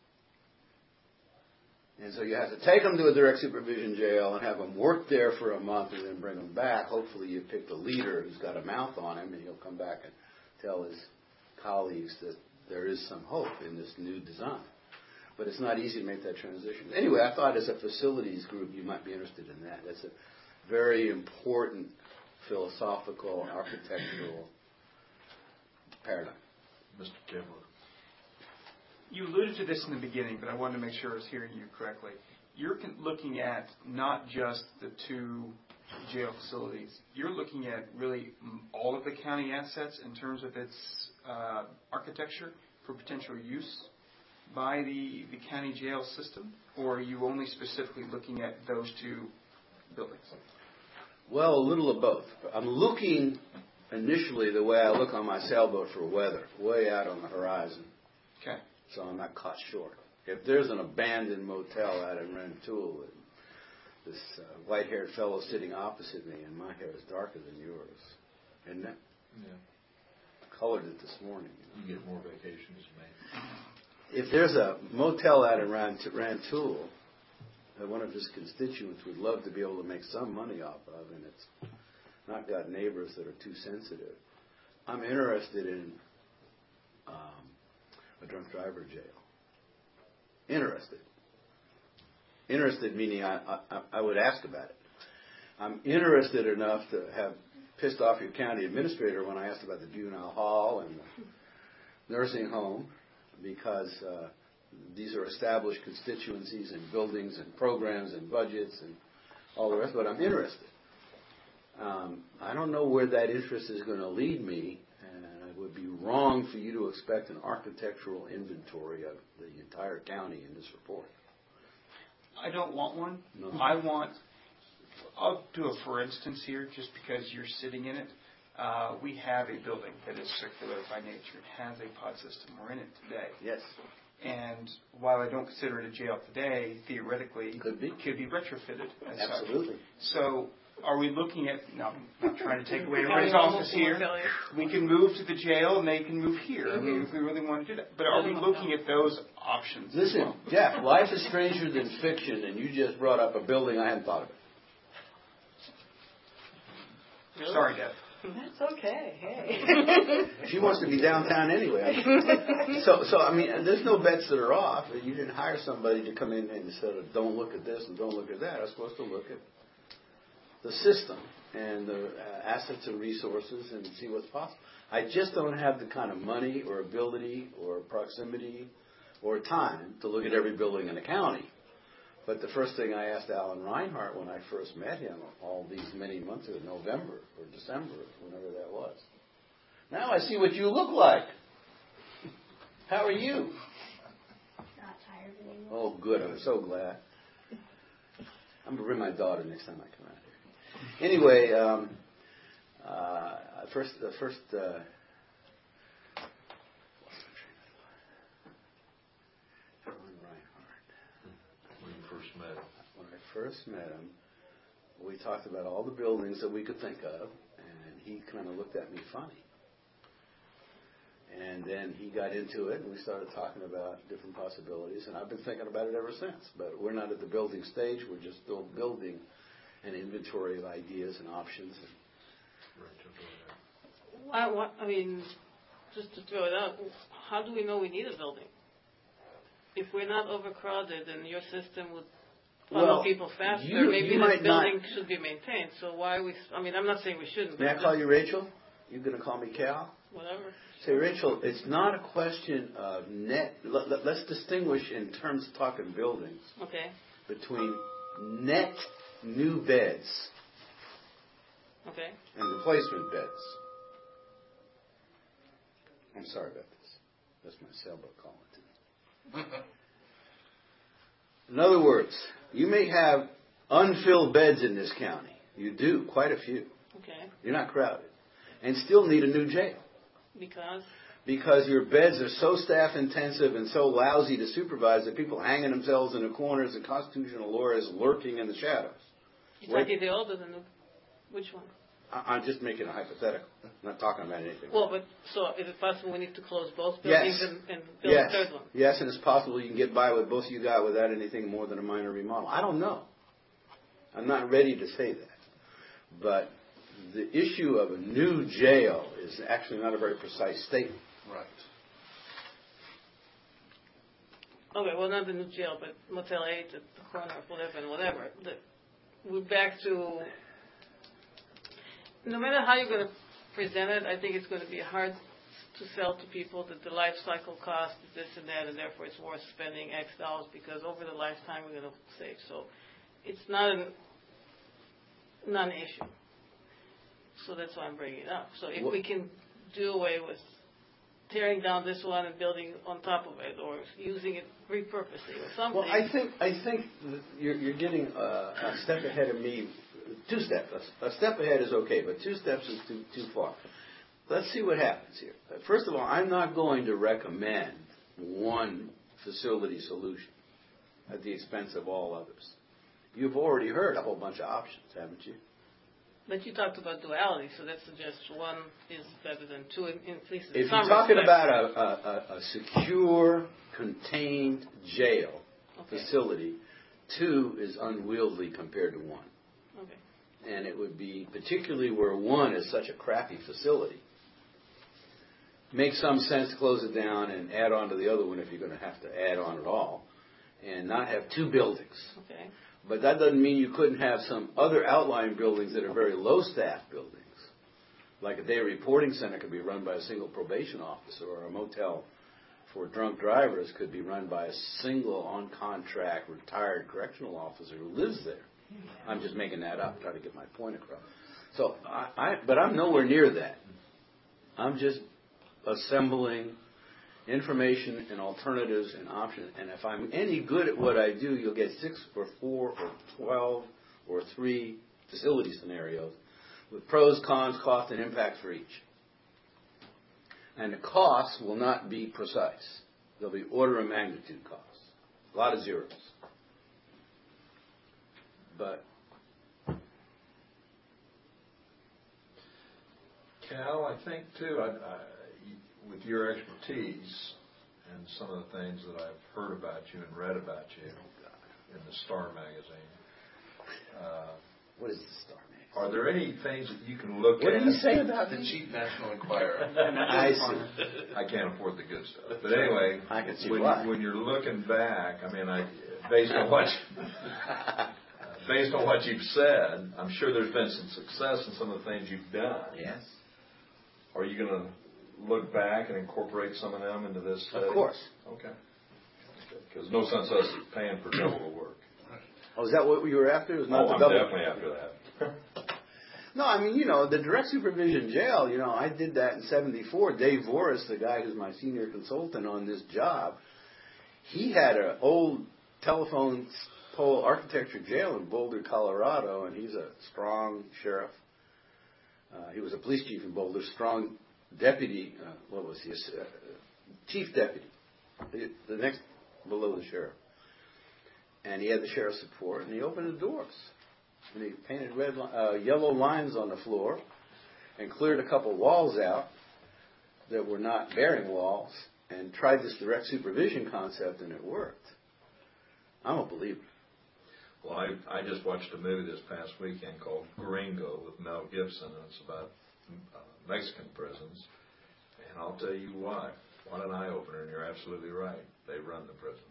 Speaker 8: And so you have to take them to a direct supervision jail and have them work there for a month and then bring them back. Hopefully you pick a leader who's got a mouth on him, and he'll come back and tell his colleagues that there is some hope in this new design. But it's not easy to make that transition. Anyway, I thought as a facilities group you might be interested in that. That's a very important philosophical, architectural paradigm.
Speaker 1: Mister Kevler.
Speaker 7: You alluded to this in the beginning, but I wanted to make sure I was hearing you correctly. You're con- looking at not just the two jail facilities. You're looking at really all of the county assets in terms of its uh, architecture for potential use by the, the county jail system, or are you only specifically looking at those two buildings?
Speaker 8: Well, a little of both. I'm looking initially the way I look on my sailboat for weather, way out on the horizon.
Speaker 7: Okay.
Speaker 8: So I'm not caught short. If there's an abandoned motel out in Rantoul, this uh, white-haired fellow sitting opposite me, and my hair is darker than yours, isn't it?
Speaker 1: Yeah.
Speaker 8: I colored it this morning.
Speaker 1: You get more vacations than me.
Speaker 8: If there's a motel out in Rant- Rantoul that one of his constituents would love to be able to make some money off of, and it's not got neighbors that are too sensitive, I'm interested in um, a drunk driver jail. Interested. Interested meaning I, I, I would ask about it. I'm interested enough to have pissed off your county administrator when I asked about the juvenile hall and the nursing home, because uh, these are established constituencies and buildings and programs and budgets and all the rest, but I'm interested. Um, I don't know where that interest is going to lead me, and it would be wrong for you to expect an architectural inventory of the entire county in this report.
Speaker 7: I don't want one.
Speaker 8: No.
Speaker 7: I want, I'll do a for instance here, just because you're sitting in it. Uh, we have a building that is circular by nature. It has a pod system. We're in it today.
Speaker 8: Yes.
Speaker 7: And while I don't consider it a jail today, theoretically,
Speaker 8: Could be.
Speaker 7: could be retrofitted as
Speaker 8: Absolutely.
Speaker 7: such. So are we looking at, no, I'm not trying to take away everybody's office here. We can move to the jail and they can move here. I mean, if we really want to do that. But are we looking at those options? as
Speaker 8: Listen,
Speaker 7: well?
Speaker 8: Jeff, life is stranger than fiction, and you just brought up a building I hadn't thought of.
Speaker 7: Sorry, Deb.
Speaker 6: That's okay, hey.
Speaker 8: She wants to be downtown anyway. So, so I mean, there's no bets that are off. You didn't hire somebody to come in and sort of don't look at this and don't look at that. I was supposed to look at the system and the uh, assets and resources and see what's possible. I just don't have the kind of money or ability or proximity or time to look at every building in the county. But the first thing I asked Alan Reinhardt when I first met him all these many months ago, November or December, whenever that was. Now I see what you look like. How are you?
Speaker 9: Not tired anymore.
Speaker 8: Oh, good. I'm so glad. I'm going to bring my daughter next time I come out here. Anyway, um, uh, first, the first, uh,
Speaker 1: First met.
Speaker 8: when I first met him, we talked about all the buildings that we could think of, and he kind of looked at me funny. And then he got into it, and we started talking about different possibilities, and I've been thinking about it ever since. But we're not at the building stage. We're just still building an inventory of ideas and options.
Speaker 3: Why, why, I mean, just to throw it out, how do we know we need a building? If we're not overcrowded and your system would funnel
Speaker 8: Well,
Speaker 3: people faster,
Speaker 8: you-
Speaker 3: maybe
Speaker 8: you
Speaker 3: this
Speaker 8: might not-
Speaker 3: building should be maintained. So why are we, I mean, I'm not saying we shouldn't.
Speaker 8: May I
Speaker 3: but
Speaker 8: call
Speaker 3: just
Speaker 8: you Rachel? You're going to call me Cal?
Speaker 3: Whatever.
Speaker 8: Say, Rachel, it's not a question of net. Let, let, let's distinguish in terms of talking buildings
Speaker 3: Okay,
Speaker 8: between net new beds
Speaker 3: okay.
Speaker 8: and replacement beds. I'm sorry about this. That's my sailboat calling to me. In other words, you may have unfilled beds in this county. You do, quite a few.
Speaker 3: Okay,
Speaker 8: You're not crowded. And still need a new jail.
Speaker 3: because,
Speaker 8: Because your beds are so staff intensive and so lousy to supervise that people hanging themselves in the corners and constitutional law is lurking in the shadows.
Speaker 3: you're
Speaker 8: Wait.
Speaker 3: talking the older than the, which one?
Speaker 8: I- I'm just making a hypothetical. I'm not talking about anything.
Speaker 3: Well, but, so is it possible we need to close both buildings
Speaker 8: Yes.
Speaker 3: and, and build
Speaker 8: Yes.
Speaker 3: a third one?
Speaker 8: Yes, and it's possible you can get by with both you guys without anything more than a minor remodel. I don't know. I'm not ready to say that. But the issue of a new jail is actually not a very precise statement.
Speaker 4: Right.
Speaker 3: Okay, well, not the new jail, but Motel eight at the corner of whatever and whatever. The, we're back to, no matter how you're going to present it, I think it's going to be hard to sell to people that the life cycle cost is this and that, and therefore it's worth spending X dollars because over the lifetime we're going to save. So it's not an, not an issue. So that's why I'm bringing it up. So if we can do away with tearing down this one and building on top of it, or using it, repurposing or something.
Speaker 8: Well, I think I think that you're, you're getting uh, a step ahead of me. Two steps. A, a step ahead is okay, but two steps is too too far. Let's see what happens here. First of all, I'm not going to recommend one facility solution at the expense of all others. You've already heard a whole bunch of options, haven't you?
Speaker 3: But you talked about duality, so that suggests one is better than two in, in at least in
Speaker 8: If
Speaker 3: some
Speaker 8: you're talking
Speaker 3: respects.
Speaker 8: about a, a, a, a secure, contained jail
Speaker 3: Okay.
Speaker 8: facility, two is unwieldy compared to one.
Speaker 3: Okay.
Speaker 8: And it would be, particularly where one is such a crappy facility, make some sense to close it down and add on to the other one if you're going to have to add on at all, and not have two buildings.
Speaker 3: Okay.
Speaker 8: But that doesn't mean you couldn't have some other outlying buildings that are very low-staff buildings. Like a day reporting center could be run by a single probation officer, or a motel for drunk drivers could be run by a single on-contract retired correctional officer who lives there. I'm just making that up, trying to get my point across. So, I, I, but I'm nowhere near that. I'm just assembling information and alternatives and options. And if I'm any good at what I do, you'll get six or four or twelve or three facility scenarios with pros, cons, cost, and impact for each. And the costs will not be precise. They'll be order of magnitude costs. A lot of zeros. But
Speaker 1: Cal, I think too, I, I, with your expertise and some of the things that I've heard about you and read about you in the Star magazine, uh,
Speaker 8: what is the Star magazine?
Speaker 1: Are there any things that you can look
Speaker 8: what
Speaker 1: at?
Speaker 8: What did you say about
Speaker 4: the
Speaker 8: me?
Speaker 4: cheap National Enquirer?
Speaker 8: I see.
Speaker 1: I can't afford the good stuff. But anyway,
Speaker 8: I can see
Speaker 1: when,
Speaker 8: why.
Speaker 1: when you're looking back, I mean, I, based on what based on what you've said, I'm sure there's been some success in some of the things you've done.
Speaker 8: Yes.
Speaker 1: Are you going to look back and incorporate some of them into this study?
Speaker 8: Of course.
Speaker 1: Okay. Because no sense us paying for double the work.
Speaker 8: Oh, is that what you were after? It was not
Speaker 1: oh,
Speaker 8: the
Speaker 1: I'm
Speaker 8: double.
Speaker 1: definitely after that.
Speaker 8: No, I mean, you know, the direct supervision jail, you know, I did that in seventy-four. Dave Voris, the guy who's my senior consultant on this job, he had an old telephone pole architecture jail in Boulder, Colorado, and he's a strong sheriff. Uh, he was a police chief in Boulder, strong deputy, uh, what was he, uh, chief deputy, the, the next below the sheriff. And he had the sheriff's support, and he opened the doors. And he painted red, uh, yellow lines on the floor and cleared a couple walls out that were not bearing walls and tried this direct supervision concept, and it worked. I'm a believer.
Speaker 1: Well, I, I just watched a movie this past weekend called Gringo with Mel Gibson, and it's about uh, Mexican prisons. And I'll tell you why. What an eye-opener, and you're absolutely right. They run the prisons.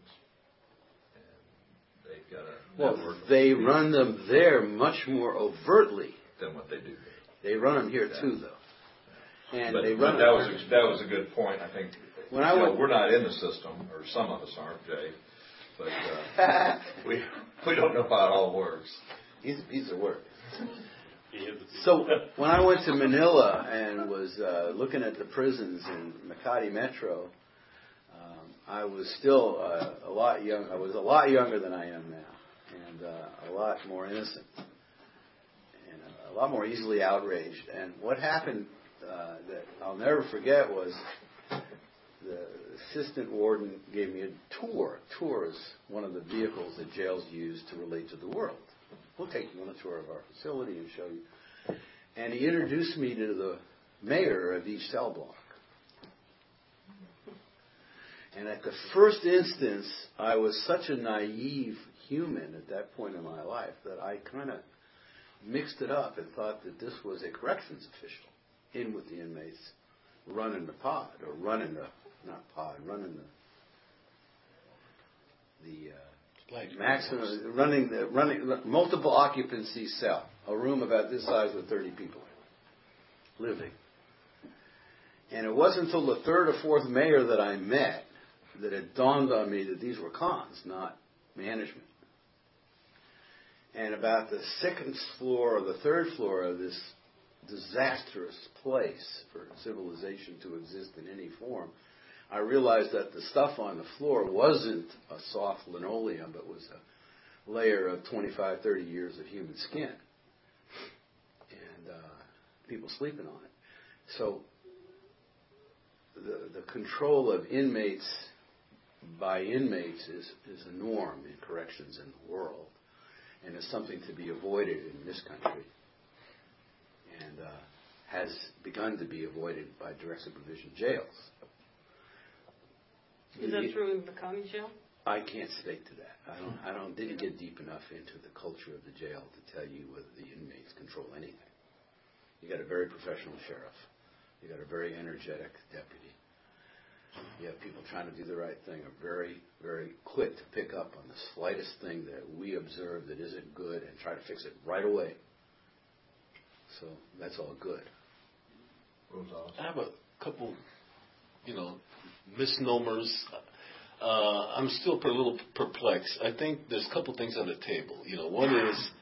Speaker 1: They've got a
Speaker 8: well,
Speaker 1: network.
Speaker 8: They run them there much more overtly
Speaker 1: than what they do here.
Speaker 8: They run them here
Speaker 1: yeah.
Speaker 8: too, though. And
Speaker 1: but,
Speaker 8: they
Speaker 1: but
Speaker 8: run
Speaker 1: that was a, that was a good point. I think
Speaker 8: when I
Speaker 1: know,
Speaker 8: went,
Speaker 1: we're not in the system, or some of us aren't, Jay. But uh, we we don't know how it all works.
Speaker 8: He's a piece of work. So when I went to Manila and was uh, looking at the prisons in Makati Metro, um, I was still uh, a lot young. I was a lot younger than I am now, and uh, a lot more innocent, and a lot more easily outraged. And what happened uh, that I'll never forget was the assistant warden gave me a tour. Tour is one of the vehicles that jails use to relate to the world. We'll take you on a tour of our facility and show you. And he introduced me to the mayor of each cell block. And at the first instance, I was such a naive human at that point in my life that I kind of mixed it up and thought that this was a corrections official in with the inmates, running the pod, or running the, not pod, running the, the uh, like maximum, running the, running multiple occupancy cell, a room about this size with thirty people living. And it wasn't until the third or fourth mayor that I met that it dawned on me that these were cons, not management. And about the second floor or the third floor of this disastrous place for civilization to exist in any form, I realized that the stuff on the floor wasn't a soft linoleum, but was a layer of twenty-five, thirty years of human skin. And uh, people sleeping on it. So the, the control of inmates by inmates is, is a norm in corrections in the world, and is something to be avoided in this country, and uh, has begun to be avoided by direct supervision jails.
Speaker 3: Is that true in the county jail?
Speaker 8: I can't speak to that. I don't. I don't. Didn't get deep enough into the culture of the jail to tell you whether the inmates control anything. You got a very professional sheriff. You got a very energetic deputy. You have people trying to do the right thing, a very, very quick to pick up on the slightest thing that we observe that isn't good and try to fix it right away. So that's all good.
Speaker 2: I have a couple, you know, misnomers. Uh, I'm still a little perplexed. I think there's a couple things on the table. You know, one is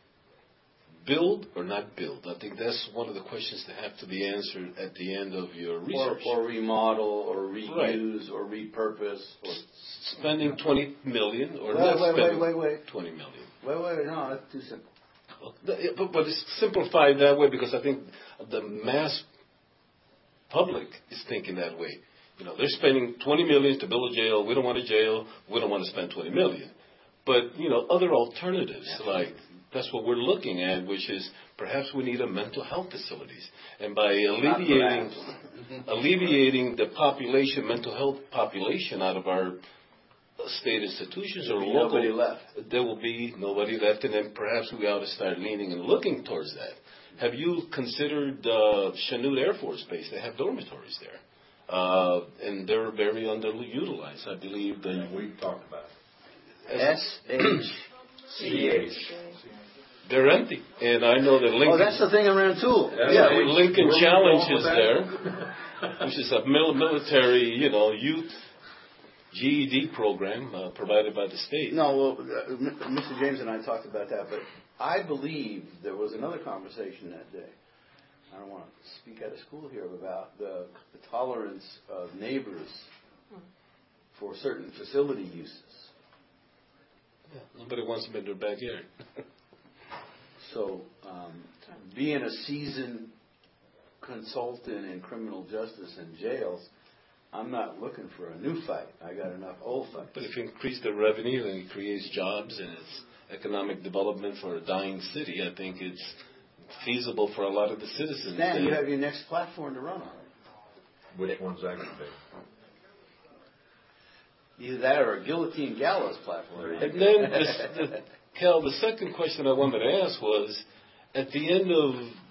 Speaker 2: build or not build. I think that's one of the questions that have to be answered at the end of your research.
Speaker 8: Or, or remodel, or reuse, right. or repurpose. Or
Speaker 2: spending twenty million or
Speaker 8: wait,
Speaker 2: not
Speaker 8: wait,
Speaker 2: spending
Speaker 8: wait, wait, wait.
Speaker 2: twenty million.
Speaker 8: Wait, wait, no, that's too simple.
Speaker 2: But, but it's simplified that way because I think the mass public is thinking that way. You know, they're spending twenty million to build a jail. We don't want a jail. We don't want to spend twenty million. But, you know, other alternatives, like that's what we're looking at, which is perhaps we need a mental health facilities. And by alleviating alleviating the population, mental health population out of our state institutions or local,
Speaker 8: nobody left.
Speaker 2: There will be nobody left, and then perhaps we ought to start leaning and looking towards that. Have you considered uh, Chanute Air Force Base? They have dormitories there. Uh, and they're very underutilized. I believe that
Speaker 1: and we've talked about it.
Speaker 8: S H
Speaker 1: C H.
Speaker 2: They're empty, and I know that Lincoln.
Speaker 8: Oh, that's the thing around too.
Speaker 2: Yeah, yeah, Lincoln Challenge is there, which is a mil- military, you know, youth G E D program uh, provided by the state.
Speaker 8: No, well, uh, Mister James and I talked about that, but I believe there was another conversation that day. I don't want to speak out of school here about the, the tolerance of neighbors for certain facility uses.
Speaker 2: Yeah, nobody wants them in their backyard.
Speaker 8: So, um, being a seasoned consultant in criminal justice and jails, I'm not looking for a new fight. I got enough old fights.
Speaker 2: But if you increase the revenue, then it creates jobs and it's economic development for a dying city. I think it's feasible for a lot of the citizens.
Speaker 8: Stan, you have your next platform to run on.
Speaker 1: Which one's that going to be?
Speaker 8: Either that or a guillotine gallows platform.
Speaker 2: And then, this, the, Cal, the second question I wanted to ask was, at the end of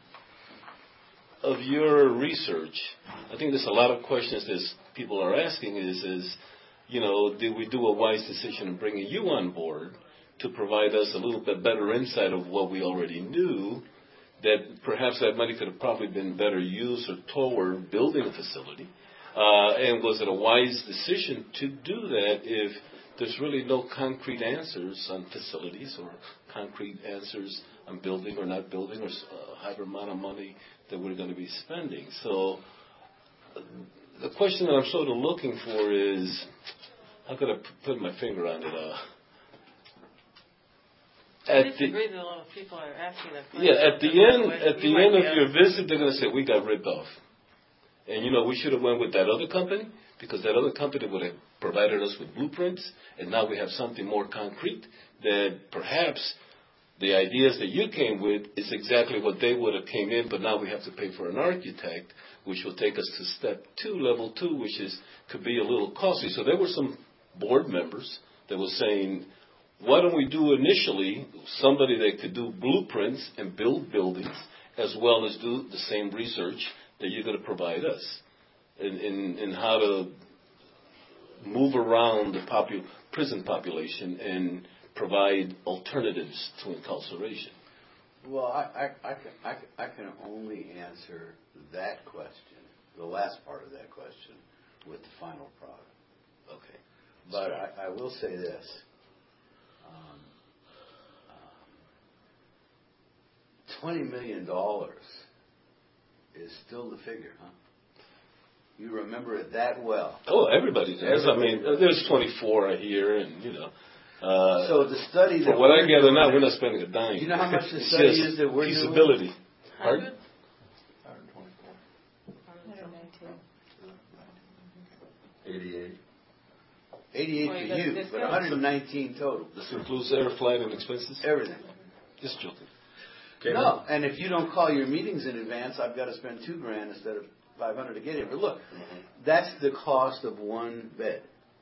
Speaker 2: of your research, I think there's a lot of questions that people are asking is, is, you know, did we do a wise decision in bringing you on board to provide us a little bit better insight of what we already knew, that perhaps that money could have probably been better used or toward building a facility? Uh, and was it a wise decision to do that if there's really no concrete answers on facilities or concrete answers on building or not building or a higher amount of money that we're going to be spending? So uh, the question that I'm sort of looking for is, how could I p- put my finger on it? Uh,
Speaker 3: I disagree that a lot of people are asking that question.
Speaker 2: Yeah, at the end, at the end of your visit, they're going to say, we got ripped off. And, you know, we should have went with that other company because that other company would have provided us with blueprints, and now we have something more concrete that perhaps the ideas that you came with is exactly what they would have came in, but now we have to pay for an architect, which will take us to step two, level two, which is could be a little costly. So there were some board members that were saying, why don't we do initially somebody that could do blueprints and build buildings as well as do the same research that you're going to provide us in, in, in how to move around the popu- prison population and provide alternatives to incarceration?
Speaker 8: Well, I, I, I, can, I, can, I can only answer that question, the last part of that question, with the final product.
Speaker 2: Okay.
Speaker 8: But I, I will say this. Um, um, twenty million dollars is still the figure, huh? You remember it that well.
Speaker 2: Oh, everybody does. Everybody. I mean, there's twenty-four I hear, and, you know. Uh,
Speaker 8: so the study that
Speaker 2: For what I gather
Speaker 8: doing,
Speaker 2: now, we're not spending a dime.
Speaker 8: Do you know how much the study is that we're
Speaker 2: feasibility.
Speaker 8: doing?
Speaker 2: Pardon?
Speaker 3: one
Speaker 6: one nineteen.
Speaker 1: eighty-eight.
Speaker 8: eighty-eight
Speaker 3: Well,
Speaker 8: for
Speaker 3: you
Speaker 8: you,
Speaker 3: got
Speaker 8: but one hundred nineteen total.
Speaker 2: This includes air, flight, and expenses?
Speaker 8: Everything.
Speaker 2: Just joking.
Speaker 1: Okay,
Speaker 8: No, and if you don't call your meetings in advance, I've got to spend two grand instead of five hundred to get here. But look, that's the cost of one bed.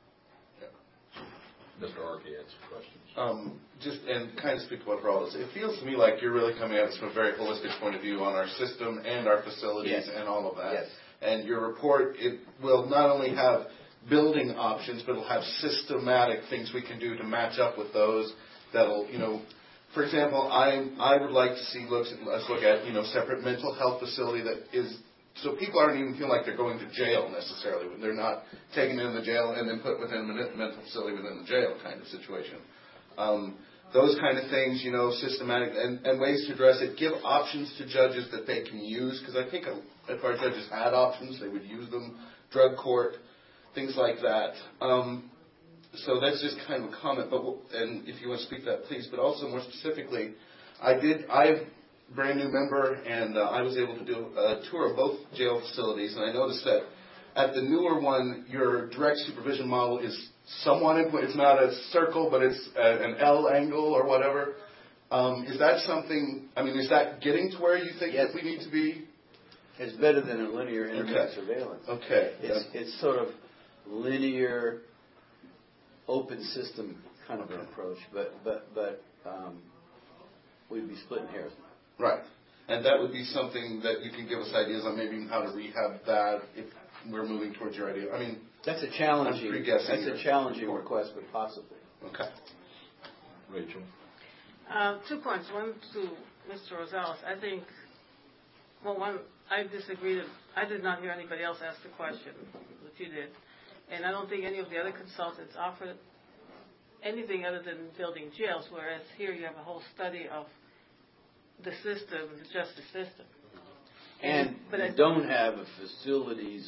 Speaker 1: Mister Archie had some questions.
Speaker 4: Um, just and kind of speak about for all this. It feels to me like you're really coming at us from a very holistic point of view on our system and our facilities
Speaker 8: Yes.
Speaker 4: and all of that.
Speaker 8: Yes.
Speaker 4: And your report, it will not only have building options, but it'll have systematic things we can do to match up with those that'll, you know, for example, I I would like to see, looks, let's look at, you know, separate mental health facility that is, so people aren't even feeling like they're going to jail necessarily, when they're not taken in the jail and then put within a mental facility within the jail kind of situation. Um, those kind of things, you know, systematic, and, and ways to address it. Give options to judges that they can use, because I think if our judges had options, they would use them. Drug court, things like that. Um, so that's just kind of a comment. But and if you want to speak to that, please. But also more specifically, I did. I'm a brand new member, and uh, I was able to do a tour of both jail facilities, and I noticed that at the newer one, your direct supervision model is somewhat in place. It's not a circle, but it's a, an L angle or whatever. Um, is that something? I mean, is that getting to where you think
Speaker 8: Yes.
Speaker 4: that we need to be?
Speaker 8: It's better than a linear internet
Speaker 4: Okay.
Speaker 8: surveillance.
Speaker 4: Okay.
Speaker 8: It's, it's sort of linear, open system kind of an approach, but but but um, we'd be splitting hairs.
Speaker 4: Right. And that would be something that you can give us ideas on maybe how to rehab that if we're moving towards your idea. I mean,
Speaker 8: that's a challenging.
Speaker 4: I'm pre-guessing
Speaker 8: That's
Speaker 4: here.
Speaker 8: a challenging request, but possible.
Speaker 4: Okay.
Speaker 1: Rachel?
Speaker 3: Uh, two points. One to Mister Rosales. I think, well, one, I disagree that I did not hear anybody else ask the question that you did. And I don't think any of the other consultants offered anything other than building jails, whereas here you have a whole study of the system, the justice system.
Speaker 8: And,
Speaker 3: And but
Speaker 8: you
Speaker 3: I,
Speaker 8: don't have a facilities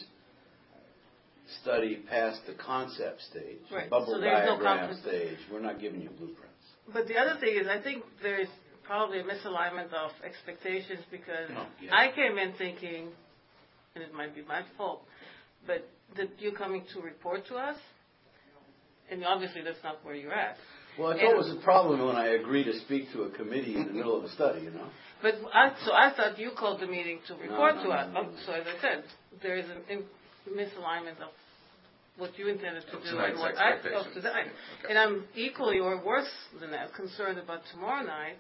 Speaker 8: study past the concept stage,
Speaker 3: right.
Speaker 8: bubble
Speaker 3: so there's no
Speaker 8: diagram
Speaker 3: conflict.
Speaker 8: stage. We're not giving you blueprints.
Speaker 3: But the other thing is, I think there's probably a misalignment of expectations because
Speaker 8: No, yeah.
Speaker 3: I came in thinking, and it might be my fault, but that you're coming to report to us, and obviously that's not where you're at.
Speaker 8: Well, it's
Speaker 3: And-
Speaker 8: always a problem when I agree to speak to a committee in the middle of a study, you know?
Speaker 3: But I, so I thought you called the meeting to report
Speaker 8: no,
Speaker 3: to
Speaker 8: no,
Speaker 3: us.
Speaker 8: no,
Speaker 3: Oh,
Speaker 8: no.
Speaker 3: so as I said, there is an in, misalignment of what you intended to
Speaker 4: Of
Speaker 3: do
Speaker 4: tonight's
Speaker 3: and what I
Speaker 4: expectations.
Speaker 3: of tonight.
Speaker 4: Okay.
Speaker 3: And I'm equally or worse than that concerned about tomorrow night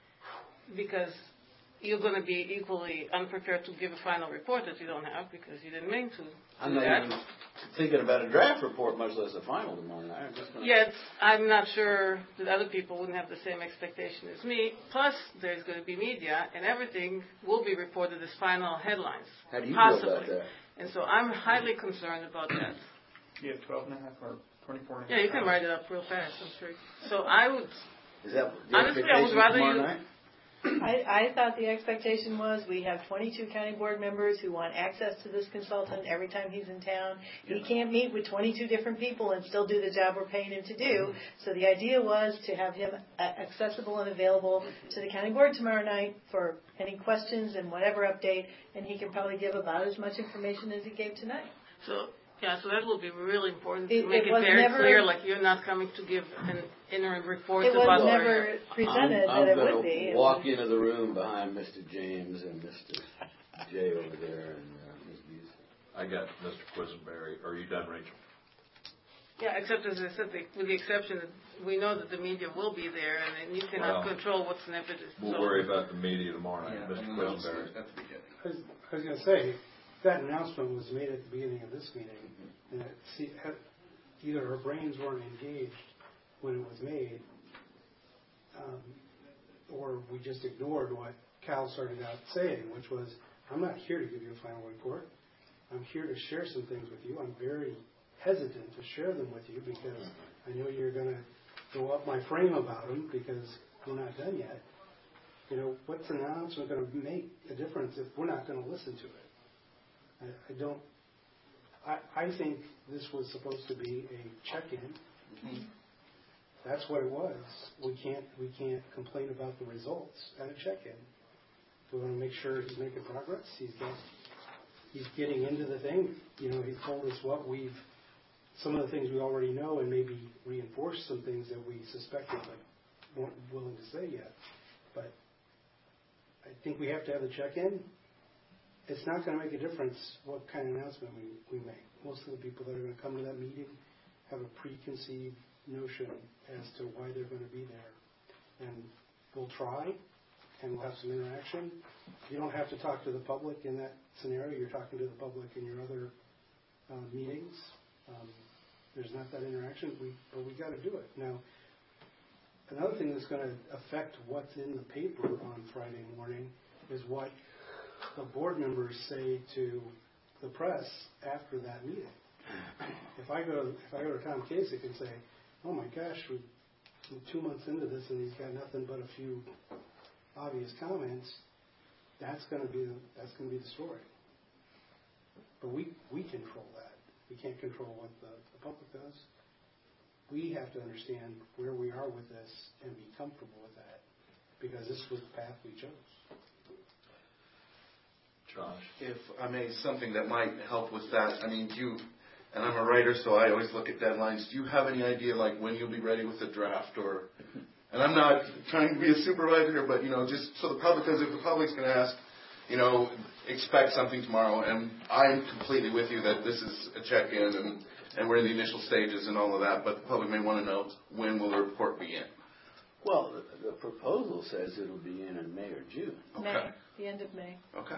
Speaker 3: because you're going to be equally unprepared to give a final report that you don't have because you didn't mean to.
Speaker 8: I'm
Speaker 3: do
Speaker 8: not
Speaker 3: that.
Speaker 8: even thinking about a draft report, much less a final tomorrow night. I'm just gonna-
Speaker 3: Yet, I'm not sure that other people wouldn't have the same expectation as me. Plus, there's going to be media, and everything will be reported as final headlines.
Speaker 8: How do you
Speaker 3: possibly.
Speaker 8: feel about that?
Speaker 3: And so I'm highly concerned about that.
Speaker 7: You have twelve and a half or twenty-four and a half.
Speaker 3: Yeah, you can write it up real fast, I'm sure. So I would,
Speaker 8: Is that the
Speaker 3: honestly, I would
Speaker 8: expectation
Speaker 3: rather
Speaker 8: tomorrow
Speaker 3: you,
Speaker 8: night?
Speaker 6: I, I thought the expectation was we have twenty-two county board members who want access to this consultant every time he's in town. He can't meet with twenty-two different people and still do the job we're paying him to do. So the idea was to have him uh, accessible and available to the county board tomorrow night for any questions and whatever update, and he can probably give about as much information as he gave tonight.
Speaker 3: so, yeah, so that will be really important
Speaker 6: It-
Speaker 3: to make
Speaker 6: it
Speaker 3: it,
Speaker 6: was
Speaker 3: very
Speaker 6: never-
Speaker 3: clear, like you're not coming to give an interim report
Speaker 6: It was
Speaker 3: about
Speaker 6: never presented
Speaker 8: I'm,
Speaker 6: that it
Speaker 8: I'm
Speaker 6: would be.
Speaker 8: going to
Speaker 6: It
Speaker 8: walk
Speaker 6: was-
Speaker 8: into the room behind Mister James and Mister Jay over there and uh, Miz Busey.
Speaker 1: I got Mister Quisenberry. Are you done, Rachel?
Speaker 3: Yeah, except as I said, the- with the exception that we know that the media will be there and then you cannot
Speaker 1: Well,
Speaker 3: control what's never.
Speaker 1: We'll
Speaker 3: so-
Speaker 1: worry about the media tomorrow night.
Speaker 4: Yeah,
Speaker 1: Mister
Speaker 4: and then I'll see
Speaker 1: Quisenberry.
Speaker 4: it at the beginning.
Speaker 10: I was, I was going to say, that announcement was made at the beginning of this meeting, and it, see, had, either our brains weren't engaged when it was made, um, or we just ignored what Cal started out saying, which was, I'm not here to give you a final report. I'm here to share some things with you. I'm very hesitant to share them with you because I know you're going to go up my frame about them because we're not done yet. You know, what's an announcement going to make a difference if we're not going to listen to it? I, I don't. I, I think this was supposed to be a check-in.
Speaker 4: Mm-hmm.
Speaker 10: That's what it was. We can't we can't complain about the results at a check-in. We want to make sure he's making progress. He's got, he's getting into the thing. You know, he told us what we've, some of the things we already know, and maybe reinforce some things that we suspected but weren't willing to say yet. But I think we have to have the check-in. It's not going to make a difference what kind of announcement we, we make. Most of the people that are going to come to that meeting have a preconceived notion as to why they're going to be there. And we'll try, and we'll have some interaction. You don't have to talk to the public in that scenario. You're talking to the public in your other uh, meetings. Um, there's not that interaction, we, but we got to do it. Now, another thing that's going to affect what's in the paper on Friday morning is what the board members say to the press after that meeting. If I go, if I go to Tom Kasich and say, "Oh my gosh, we're two months into this and he's got nothing but a few obvious comments," that's going to be the, that's going to be the story. But we we control that. We can't control what the, the public does. We have to understand where we are with this and be comfortable with that, because this was the path we chose.
Speaker 1: Josh?
Speaker 4: If I may, something that might help with that. I mean, do you, and I'm a writer, so I always look at deadlines. Do you have any idea, like, when you'll be ready with the draft? Or, and I'm not trying to be a supervisor here, but, you know, just so the public, because if the public's going to ask, you know, expect something tomorrow, and I'm completely with you that this is a check-in, and, and we're in the initial stages and all of that, but the public may want to know, when will the report be in?
Speaker 8: Well, the, the proposal says it'll be in in May or June.
Speaker 4: Okay.
Speaker 6: May, the end of May.
Speaker 4: Okay.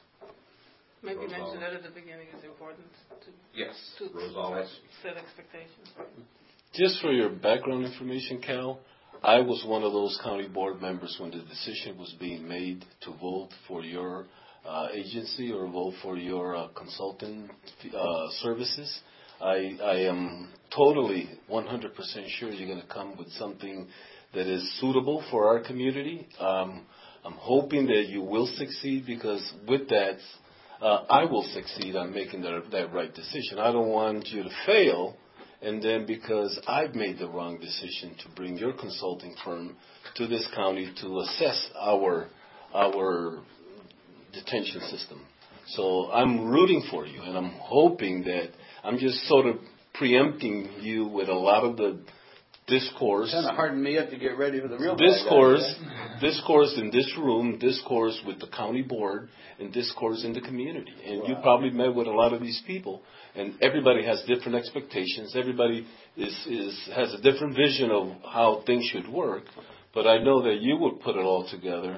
Speaker 3: Maybe
Speaker 1: Rosales.
Speaker 3: mention that at the beginning is important to,
Speaker 4: Yes.
Speaker 3: to
Speaker 1: Rosales.
Speaker 3: set expectations.
Speaker 2: Just for your background information, Cal, I was one of those county board members when the decision was being made to vote for your uh, agency or vote for your uh, consultant uh, services. I, I am totally one hundred percent sure you're going to come with something that is suitable for our community. Um, I'm hoping that you will succeed, because with that, uh, I will succeed on making that, that right decision. I don't want you to fail, and then because I've made the wrong decision to bring your consulting firm to this county to assess our our detention system. So I'm rooting for you, and I'm hoping that I'm just sort of preempting you with a lot of the discourse.
Speaker 8: Kind of hardened me up to get ready for the real
Speaker 2: discourse, discourse in this room, discourse with the county board, and discourse in the community. And wow. You probably met with a lot of these people, and everybody has different expectations. Everybody is, is has a different vision of how things should work. But I know that you will put it all together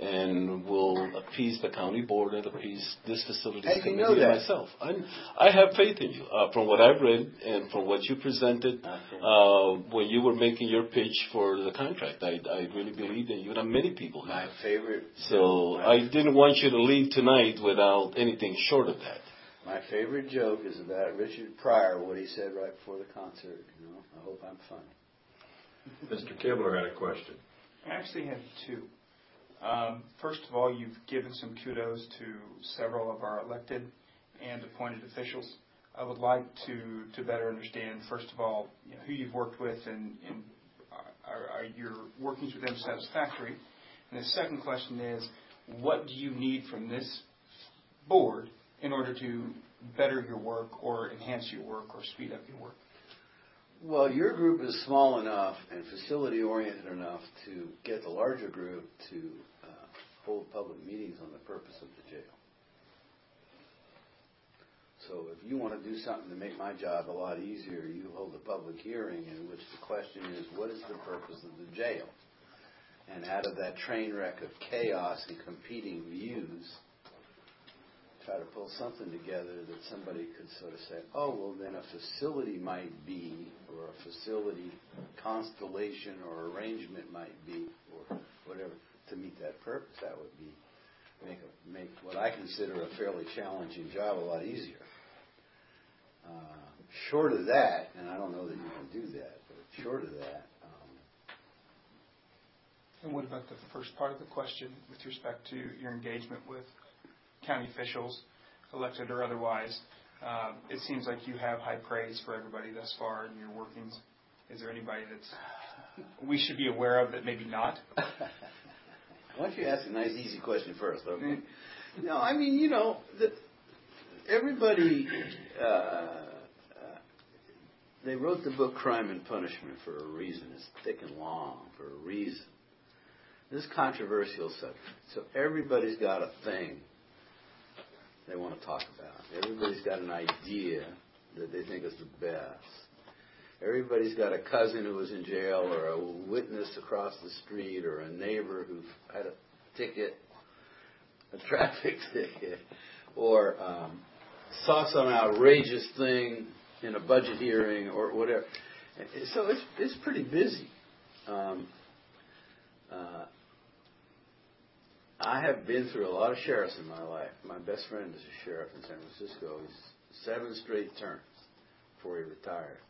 Speaker 2: and will appease the county board and appease this facilities
Speaker 8: How do you
Speaker 2: committee
Speaker 8: know
Speaker 2: and
Speaker 8: that?
Speaker 2: myself. I'm, I have faith in you. Uh, from what I've read and from what you presented uh, when you were making your pitch for the contract, I, I really believe in you, and many people have.
Speaker 8: My favorite.
Speaker 2: So I didn't want you to leave tonight without anything short of that.
Speaker 8: My favorite joke is about Richard Pryor, what he said right before the concert. You know, I hope I'm funny.
Speaker 1: Mister Kibler had a question.
Speaker 7: I actually have two. Um, first of all, you've given some kudos to several of our elected and appointed officials. I would like to, to better understand, first of all, you know, who you've worked with and, and are, are your workings with them satisfactory? And the second question is, what do you need from this board in order to better your work or enhance your work or speed up your work?
Speaker 8: Well, your group is small enough and facility-oriented enough to get the larger group to uh, hold public meetings on the purpose of the jail. So if you want to do something to make my job a lot easier, you hold a public hearing in which the question is, what is the purpose of the jail? And out of that train wreck of chaos and competing views, try to pull something together that somebody could sort of say, oh, well, then a facility might be, or a facility constellation or arrangement might be, or whatever, to meet that purpose. That would be, make, a, make what I consider a fairly challenging job a lot easier. Uh, short of that, and I don't know that you can do that, but short of that. Um,
Speaker 7: and what about the first part of the question with respect to your engagement with county officials, elected or otherwise? Um, it seems like you have high praise for everybody thus far in your workings. Is there anybody that's we should be aware of that maybe not?
Speaker 8: Why don't you ask a nice, easy question first, okay? No, I mean, you know, the, everybody, uh, uh, they wrote the book Crime and Punishment for a reason. It's thick and long for a reason. This is controversial subject. So everybody's got a thing they want to talk about. Everybody's got an idea that they think is the best. Everybody's got a cousin who was in jail, or a witness across the street, or a neighbor who had a ticket, a traffic ticket, or um, saw some outrageous thing in a budget hearing or whatever. So it's it's pretty busy. Um, uh, I have been through a lot of sheriffs in my life. My best friend is a sheriff in San Francisco. He's seven straight terms before he retired.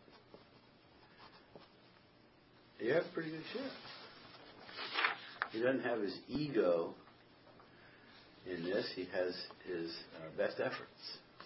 Speaker 8: You have a pretty good sheriff. He doesn't have his ego in this. He has his uh, best efforts.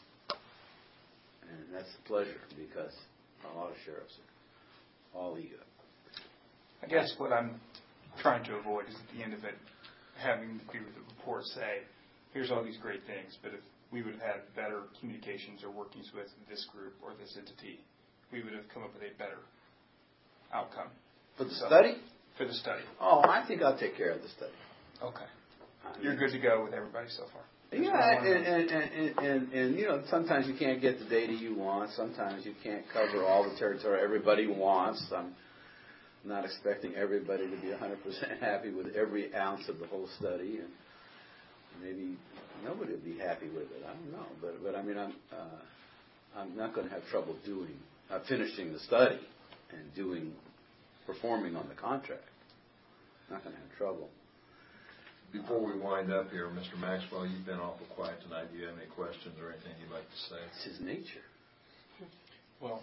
Speaker 8: And that's a pleasure because a lot of sheriffs are all ego.
Speaker 7: I guess what I'm trying to avoid is at the end of it having to do with the report say, here's all these great things, but if we would have had better communications or workings with this group or this entity, we would have come up with a better outcome.
Speaker 8: For the
Speaker 7: So,
Speaker 8: study?
Speaker 7: For the study.
Speaker 8: Oh, I think I'll take care of the study.
Speaker 7: Okay.
Speaker 8: I mean,
Speaker 7: You're good to go with everybody so far.
Speaker 8: Yeah, and, and, and, and, and, you know, sometimes you can't get the data you want. Sometimes you can't cover all the territory everybody wants. I'm not expecting everybody to be one hundred percent happy with every ounce of the whole study. And maybe nobody will be happy with it. I don't know. But, but I mean, I'm, uh, I'm not going to have trouble doing, uh, finishing the study and doing, performing on the contract. I'm not going to have trouble.
Speaker 1: Before we wind up here, Mister Maxwell, you've been awful quiet tonight. Do you have any questions or anything you'd like to say?
Speaker 8: It's his nature.
Speaker 11: Well,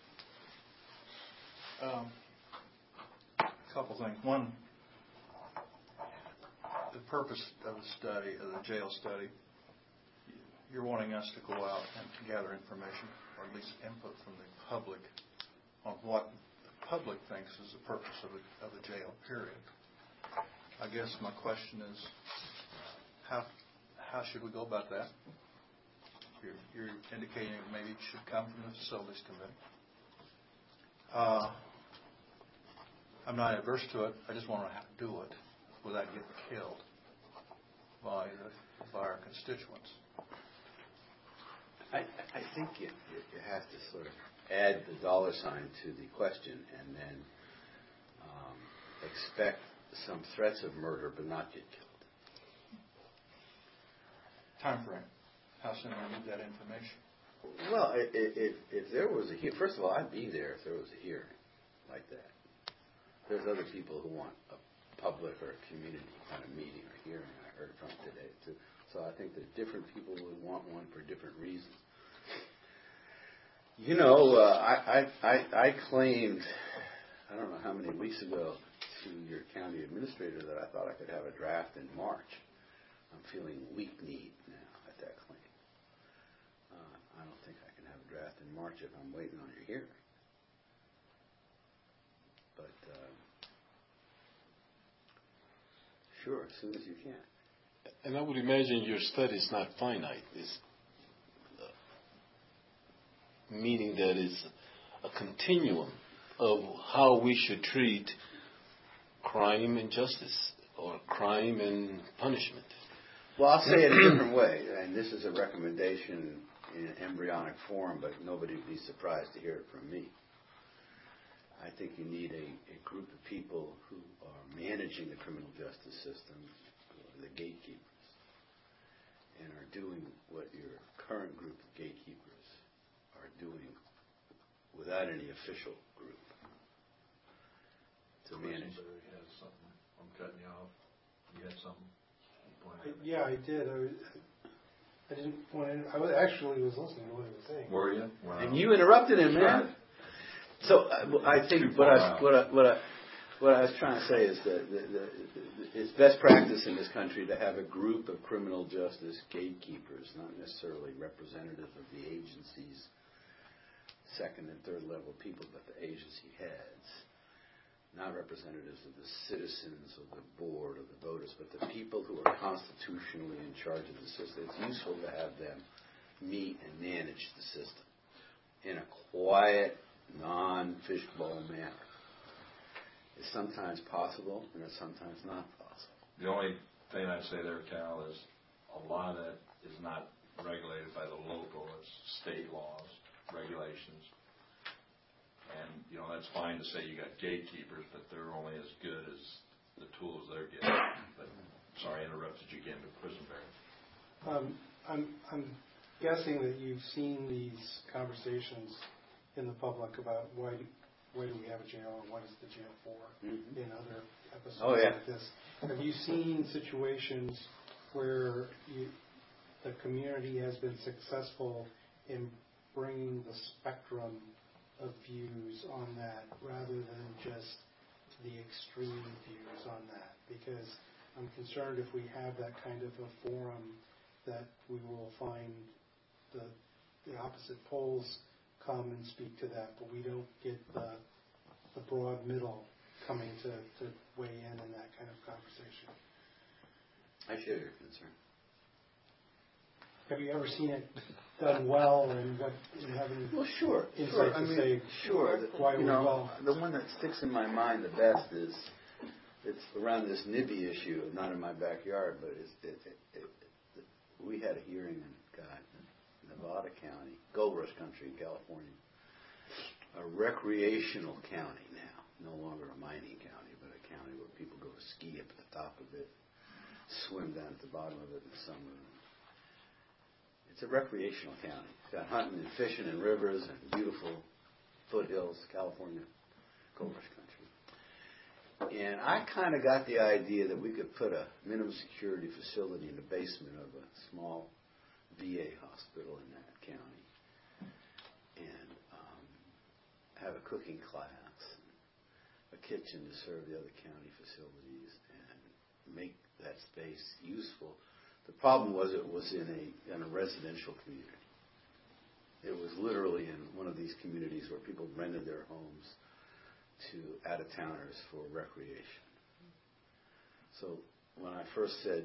Speaker 11: um, a couple things. One, the purpose of the study, of the jail study, you're wanting us to go out and to gather information, or at least input from the public on what the public thinks is the purpose of the, of the jail, period. I guess my question is, how how should we go about that? You're, you're indicating maybe it should come from the Facilities Committee. Uh, I'm not adverse to it. I just want to have to do it without getting killed by the, by our constituents.
Speaker 8: I, I think you, you have to sort of add the dollar sign to the question and then um, expect some threats of murder but not get killed.
Speaker 11: Time frame. How soon do we need that information?
Speaker 8: Well, if, if, if there was a hearing, first of all, I'd be there if there was a hearing like that. There's other people who want a public or a community kind of meeting or hearing I heard from today, too. So I think that different people would want one for different reasons. You know, uh, I, I, I, I claimed, I don't know how many weeks ago, to your county administrator that I thought I could have a draft in March. I'm feeling weak-kneed now at that claim. Uh, I don't think I can have a draft in March if I'm waiting on your hearing. But uh, sure, as soon as you can.
Speaker 2: And I would imagine your study is not finite. It's uh, meaning that it's a continuum of how we should treat crime and justice, or crime and punishment.
Speaker 8: Well, I'll say it a different way, and this is a recommendation in embryonic form, but nobody would be surprised to hear it from me. I think you need a, a group of people who are managing the criminal justice system, the gatekeepers, and are doing what your current group of gatekeepers are doing without any official group to manage.
Speaker 1: Has something. I'm cutting you off. You had something.
Speaker 10: I, yeah, I did. I, was, I didn't want to. I was actually was listening to what he was saying.
Speaker 1: Were you? Wow.
Speaker 8: And you interrupted him, man. So uh, I think what I, what, I, what, I, what I was trying to say is that the, the, the, it's best practice in this country to have a group of criminal justice gatekeepers, not necessarily representative of the agency's second and third level people, but the agency heads. Not representatives of the citizens of the board or the voters, but the people who are constitutionally in charge of the system. It's useful to have them meet and manage the system in a quiet, non-fishbowl manner. It's sometimes possible, and it's sometimes not possible.
Speaker 1: The only thing I'd say there, Cal, is a lot of that is not regulated by the local. It's state laws, regulations. And, you know, that's fine to say you got gatekeepers, but they're only as good as the tools they're getting. But, sorry, I interrupted you again, but Prison Barry.
Speaker 10: Um, I'm, I'm guessing that you've seen these conversations in the public about why do, why do we have a jail and what is the jail for
Speaker 8: Mhm.
Speaker 10: in other episodes
Speaker 8: Oh, yeah.
Speaker 10: like this. Have you seen situations where you, the community has been successful in bringing the spectrum of views on that rather than just the extreme views on that? Because I'm concerned if we have that kind of a forum that we will find the, the opposite poles come and speak to that, but we don't get the, the broad middle coming to, to weigh in in that kind of conversation.
Speaker 8: I share your concern.
Speaker 10: Have you ever seen it done well, and what you have any
Speaker 8: Well, sure.
Speaker 10: insight
Speaker 8: sure.
Speaker 10: to
Speaker 8: I mean,
Speaker 10: say
Speaker 8: sure.
Speaker 10: why
Speaker 8: you
Speaker 10: we
Speaker 8: know,
Speaker 10: well?
Speaker 8: the one that sticks in my mind the best is it's around this NIBI issue, not in my backyard, but it's, it, it, it, it, we had a hearing in God, Nevada County, Gold Rush Country in California, a recreational county now, no longer a mining county, but a county where people go to ski up at the top of it, swim down at the bottom of it in the summer. It's a recreational county. It's got hunting and fishing and rivers and beautiful foothills, California, Gold Rush Country. And I kind of got the idea that we could put a minimum security facility in the basement of a small V A hospital in that county and um, have a cooking class, a kitchen to serve the other county facilities, and make that space useful. The problem was it was in a in a residential community. It was literally in one of these communities where people rented their homes to out-of-towners for recreation. So when I first said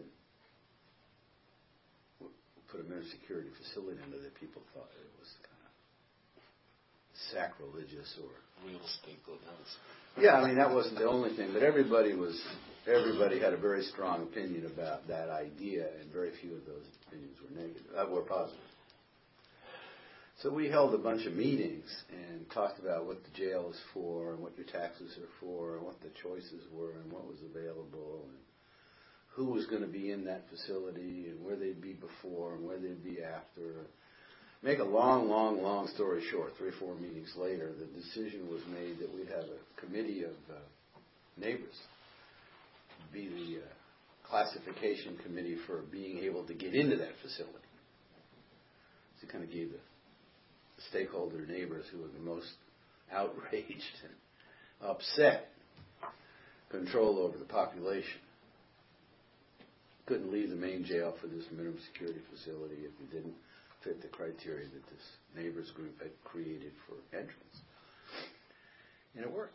Speaker 8: put a minimum security facility under there, people thought it was kind of sacrilegious or
Speaker 2: Real estate go down.
Speaker 8: yeah, I mean, that wasn't the only thing, but everybody was, everybody had a very strong opinion about that idea, and very few of those opinions were negative, uh, were positive. So we held a bunch of meetings and talked about what the jail is for, and what your taxes are for, and what the choices were, and what was available, and who was going to be in that facility, and where they'd be before, and where they'd be after. Make a long, long, long story short, three or four meetings later, the decision was made that we'd have a committee of uh, neighbors be the uh, classification committee for being able to get into that facility. So it kind of gave the stakeholder neighbors who were the most outraged and upset control over the population. Couldn't leave the main jail for this minimum security facility if you didn't fit the criteria that this neighbors group had created for entrance. And it worked.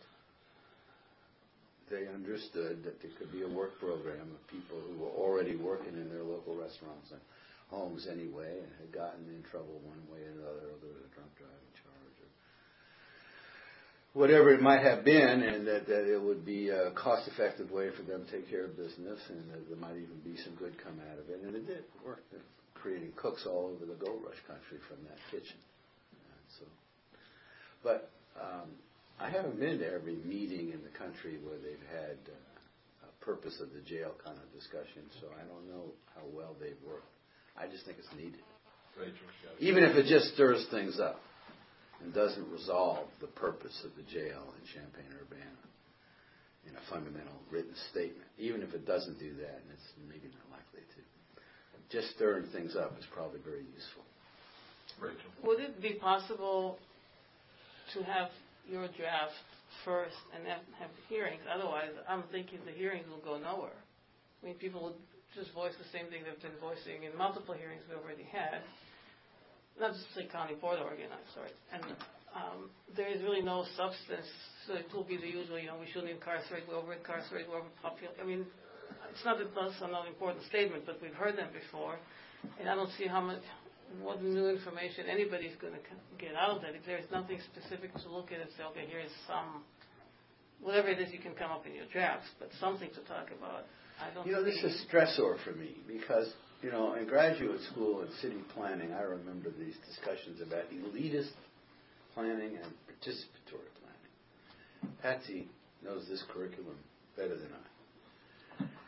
Speaker 8: They understood that there could be a work program of people who were already working in their local restaurants and homes anyway and had gotten in trouble one way or another, or there was a drunk driving charge or whatever it might have been, and that, that it would be a cost-effective way for them to take care of business, and that there might even be some good come out of it. And it did. It worked. It creating cooks all over the Gold Rush Country from that kitchen. And so, but um, I haven't been to every meeting in the country where they've had uh, a purpose of the jail kind of discussion, so I don't know how well they've worked. I just think it's needed. Even if it just stirs things up and doesn't resolve the purpose of the jail in Champaign-Urbana in a fundamental written statement. Even if it doesn't do that, and it's maybe not likely to. Just stirring things up is probably very useful.
Speaker 1: Rachel?
Speaker 3: Would it be possible to have your draft first and then have hearings? Otherwise, I'm thinking the hearings will go nowhere. I mean, people will just voice the same thing they've been voicing in multiple hearings we already had. Not just the county board organized, sorry. And um, there is really no substance, so it will be the usual, you know, we shouldn't incarcerate, we over-incarcerate, we overpopulate. I mean, it's not that that's an important statement, but we've heard them before, and I don't see how much, what new information anybody's going to get out of that. If there's nothing specific to look at and say, okay, here's some, whatever it is you can come up in your drafts, but something to talk about. I don't
Speaker 8: You know, this is a stressor for me because, you know, in graduate school and city planning, I remember these discussions about elitist planning and participatory planning. Patsy knows this curriculum better than I.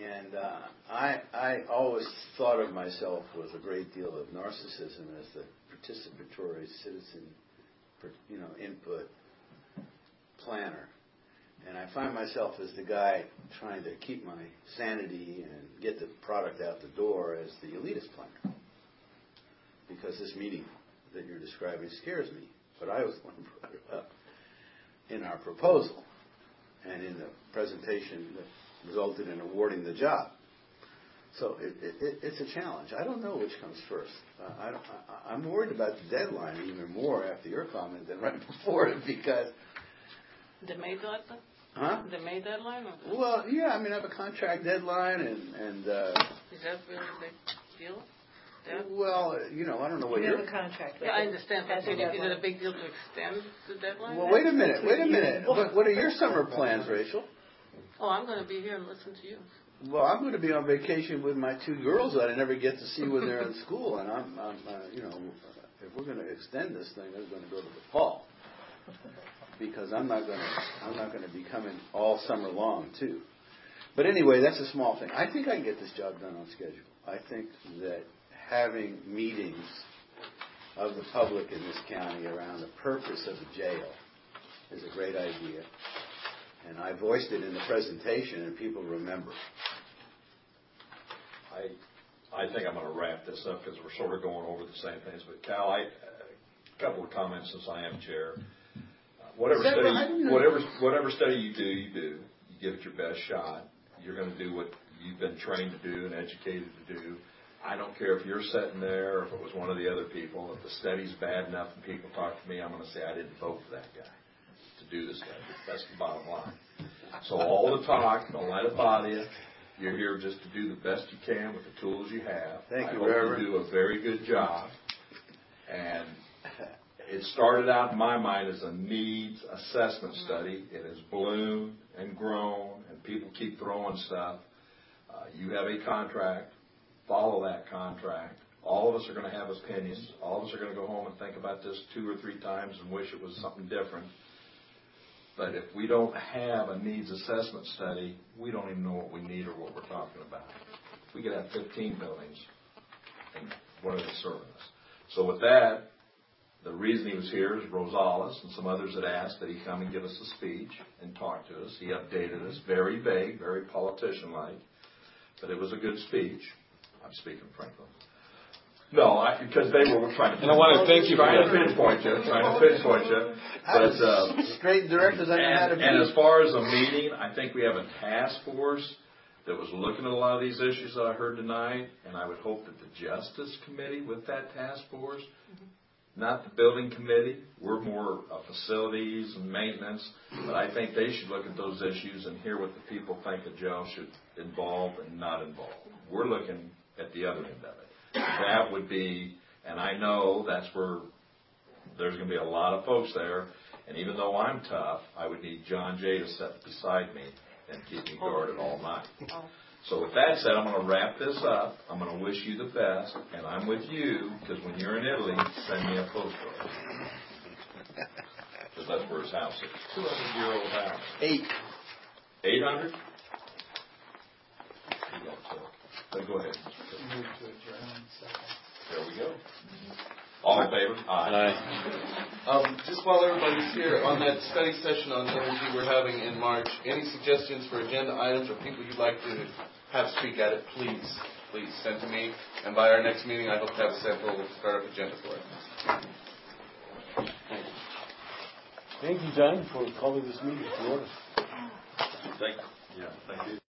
Speaker 8: And uh, I, I always thought of myself with a great deal of narcissism as the participatory citizen, you know, input planner. And I find myself as the guy trying to keep my sanity and get the product out the door as the elitist planner. Because this meeting that you're describing scares me. But I was the one who brought it up in our proposal and in the presentation that resulted in awarding the job. So it, it, it's a challenge. I don't know which comes first. Uh, I don't, I, I'm worried about the deadline even more after your comment than right before it because...
Speaker 3: The May deadline?
Speaker 8: Huh?
Speaker 3: The May deadline? Or
Speaker 8: well, yeah, I mean, I have a contract deadline and... and uh,
Speaker 3: is that really a big deal? That?
Speaker 8: Well, you know, I don't know what
Speaker 6: you
Speaker 8: you're...
Speaker 6: have a contract.
Speaker 3: Yeah, I understand. But is it a big deal to extend the deadline?
Speaker 8: Well, wait a minute, wait a minute. What, what are your summer plans, Rachel?
Speaker 3: Oh, I'm going to be here and listen to you.
Speaker 8: Well, I'm going to be on vacation with my two girls that I never get to see when they're in school, and I'm, I'm uh, you know, if we're going to extend this thing, it's going to go to the fall, because I'm not going to, I'm not going to be coming all summer long too. But anyway, that's a small thing. I think I can get this job done on schedule. I think that having meetings of the public in this county around the purpose of the jail is a great idea. And I voiced it in the presentation, and people remember.
Speaker 1: I I think I'm going to wrap this up because we're sort of going over the same things. But Cal, I, a couple of comments since I am chair. Uh, whatever
Speaker 8: that
Speaker 1: study,
Speaker 8: right?
Speaker 1: whatever whatever study you do, you do. You give it your best shot. You're going to do what you've been trained to do and educated to do. I don't care if you're sitting there or if it was one of the other people. If the study's bad enough and people talk to me, I'm going to say I didn't vote for that guy to do this study. That's the bottom line. So all the talk, don't let it bother you. You're here just to do the best you can with the tools you have.
Speaker 8: Thank
Speaker 1: I
Speaker 8: you,
Speaker 1: hope
Speaker 8: Reverend.
Speaker 1: you do a very good job. And it started out in my mind as a needs assessment study. It has bloomed and grown, and people keep throwing stuff. Uh, you have a contract. Follow that contract. All of us are going to have opinions. All of us are going to go home and think about this two or three times and wish it was something different. But if we don't have a needs assessment study, we don't even know what we need or what we're talking about. We could have fifteen buildings, and what are they serving us? So with that, the reason he was here is Rosales and some others had asked that he come and give us a speech and talk to us. He updated us, very vague, very politician-like, but it was a good speech. I'm speaking frankly. No, I, because they were trying to.
Speaker 2: And I want to thank you for
Speaker 1: trying
Speaker 2: that.
Speaker 1: to pinpoint you, trying to pinpoint you. But uh,
Speaker 8: straight directors I know how to
Speaker 1: and,
Speaker 8: be.
Speaker 1: and as far as a meeting, I think we have a task force that was looking at a lot of these issues that I heard tonight, and I would hope that the Justice Committee with that task force, mm-hmm. not the building committee, we're more uh, facilities and maintenance, but I think they should look at those issues and hear what the people think a jail should involve and not involve. We're looking at the other end of it. That would be, and I know that's where there's going to be a lot of folks there, and even though I'm tough, I would need John Jay to sit beside me and keep me guarded all night. So with that said, I'm going to wrap this up. I'm going to wish you the best, and I'm with you, because when you're in Italy, send me a postcard. Because that's where his house is. two hundred year old house.
Speaker 8: Eight.
Speaker 1: eight hundred? So go ahead. There we go. All in favor? Aye.
Speaker 12: Um, just while everybody's here, on that study session on energy we're having in March, any suggestions for agenda items or people you'd like to have speak at it, please, please send to me. And by our next meeting, I hope to have a sample startup agenda for it.
Speaker 2: Thank you, John, for calling this meeting to order.
Speaker 1: Thank you. Yeah, thank you.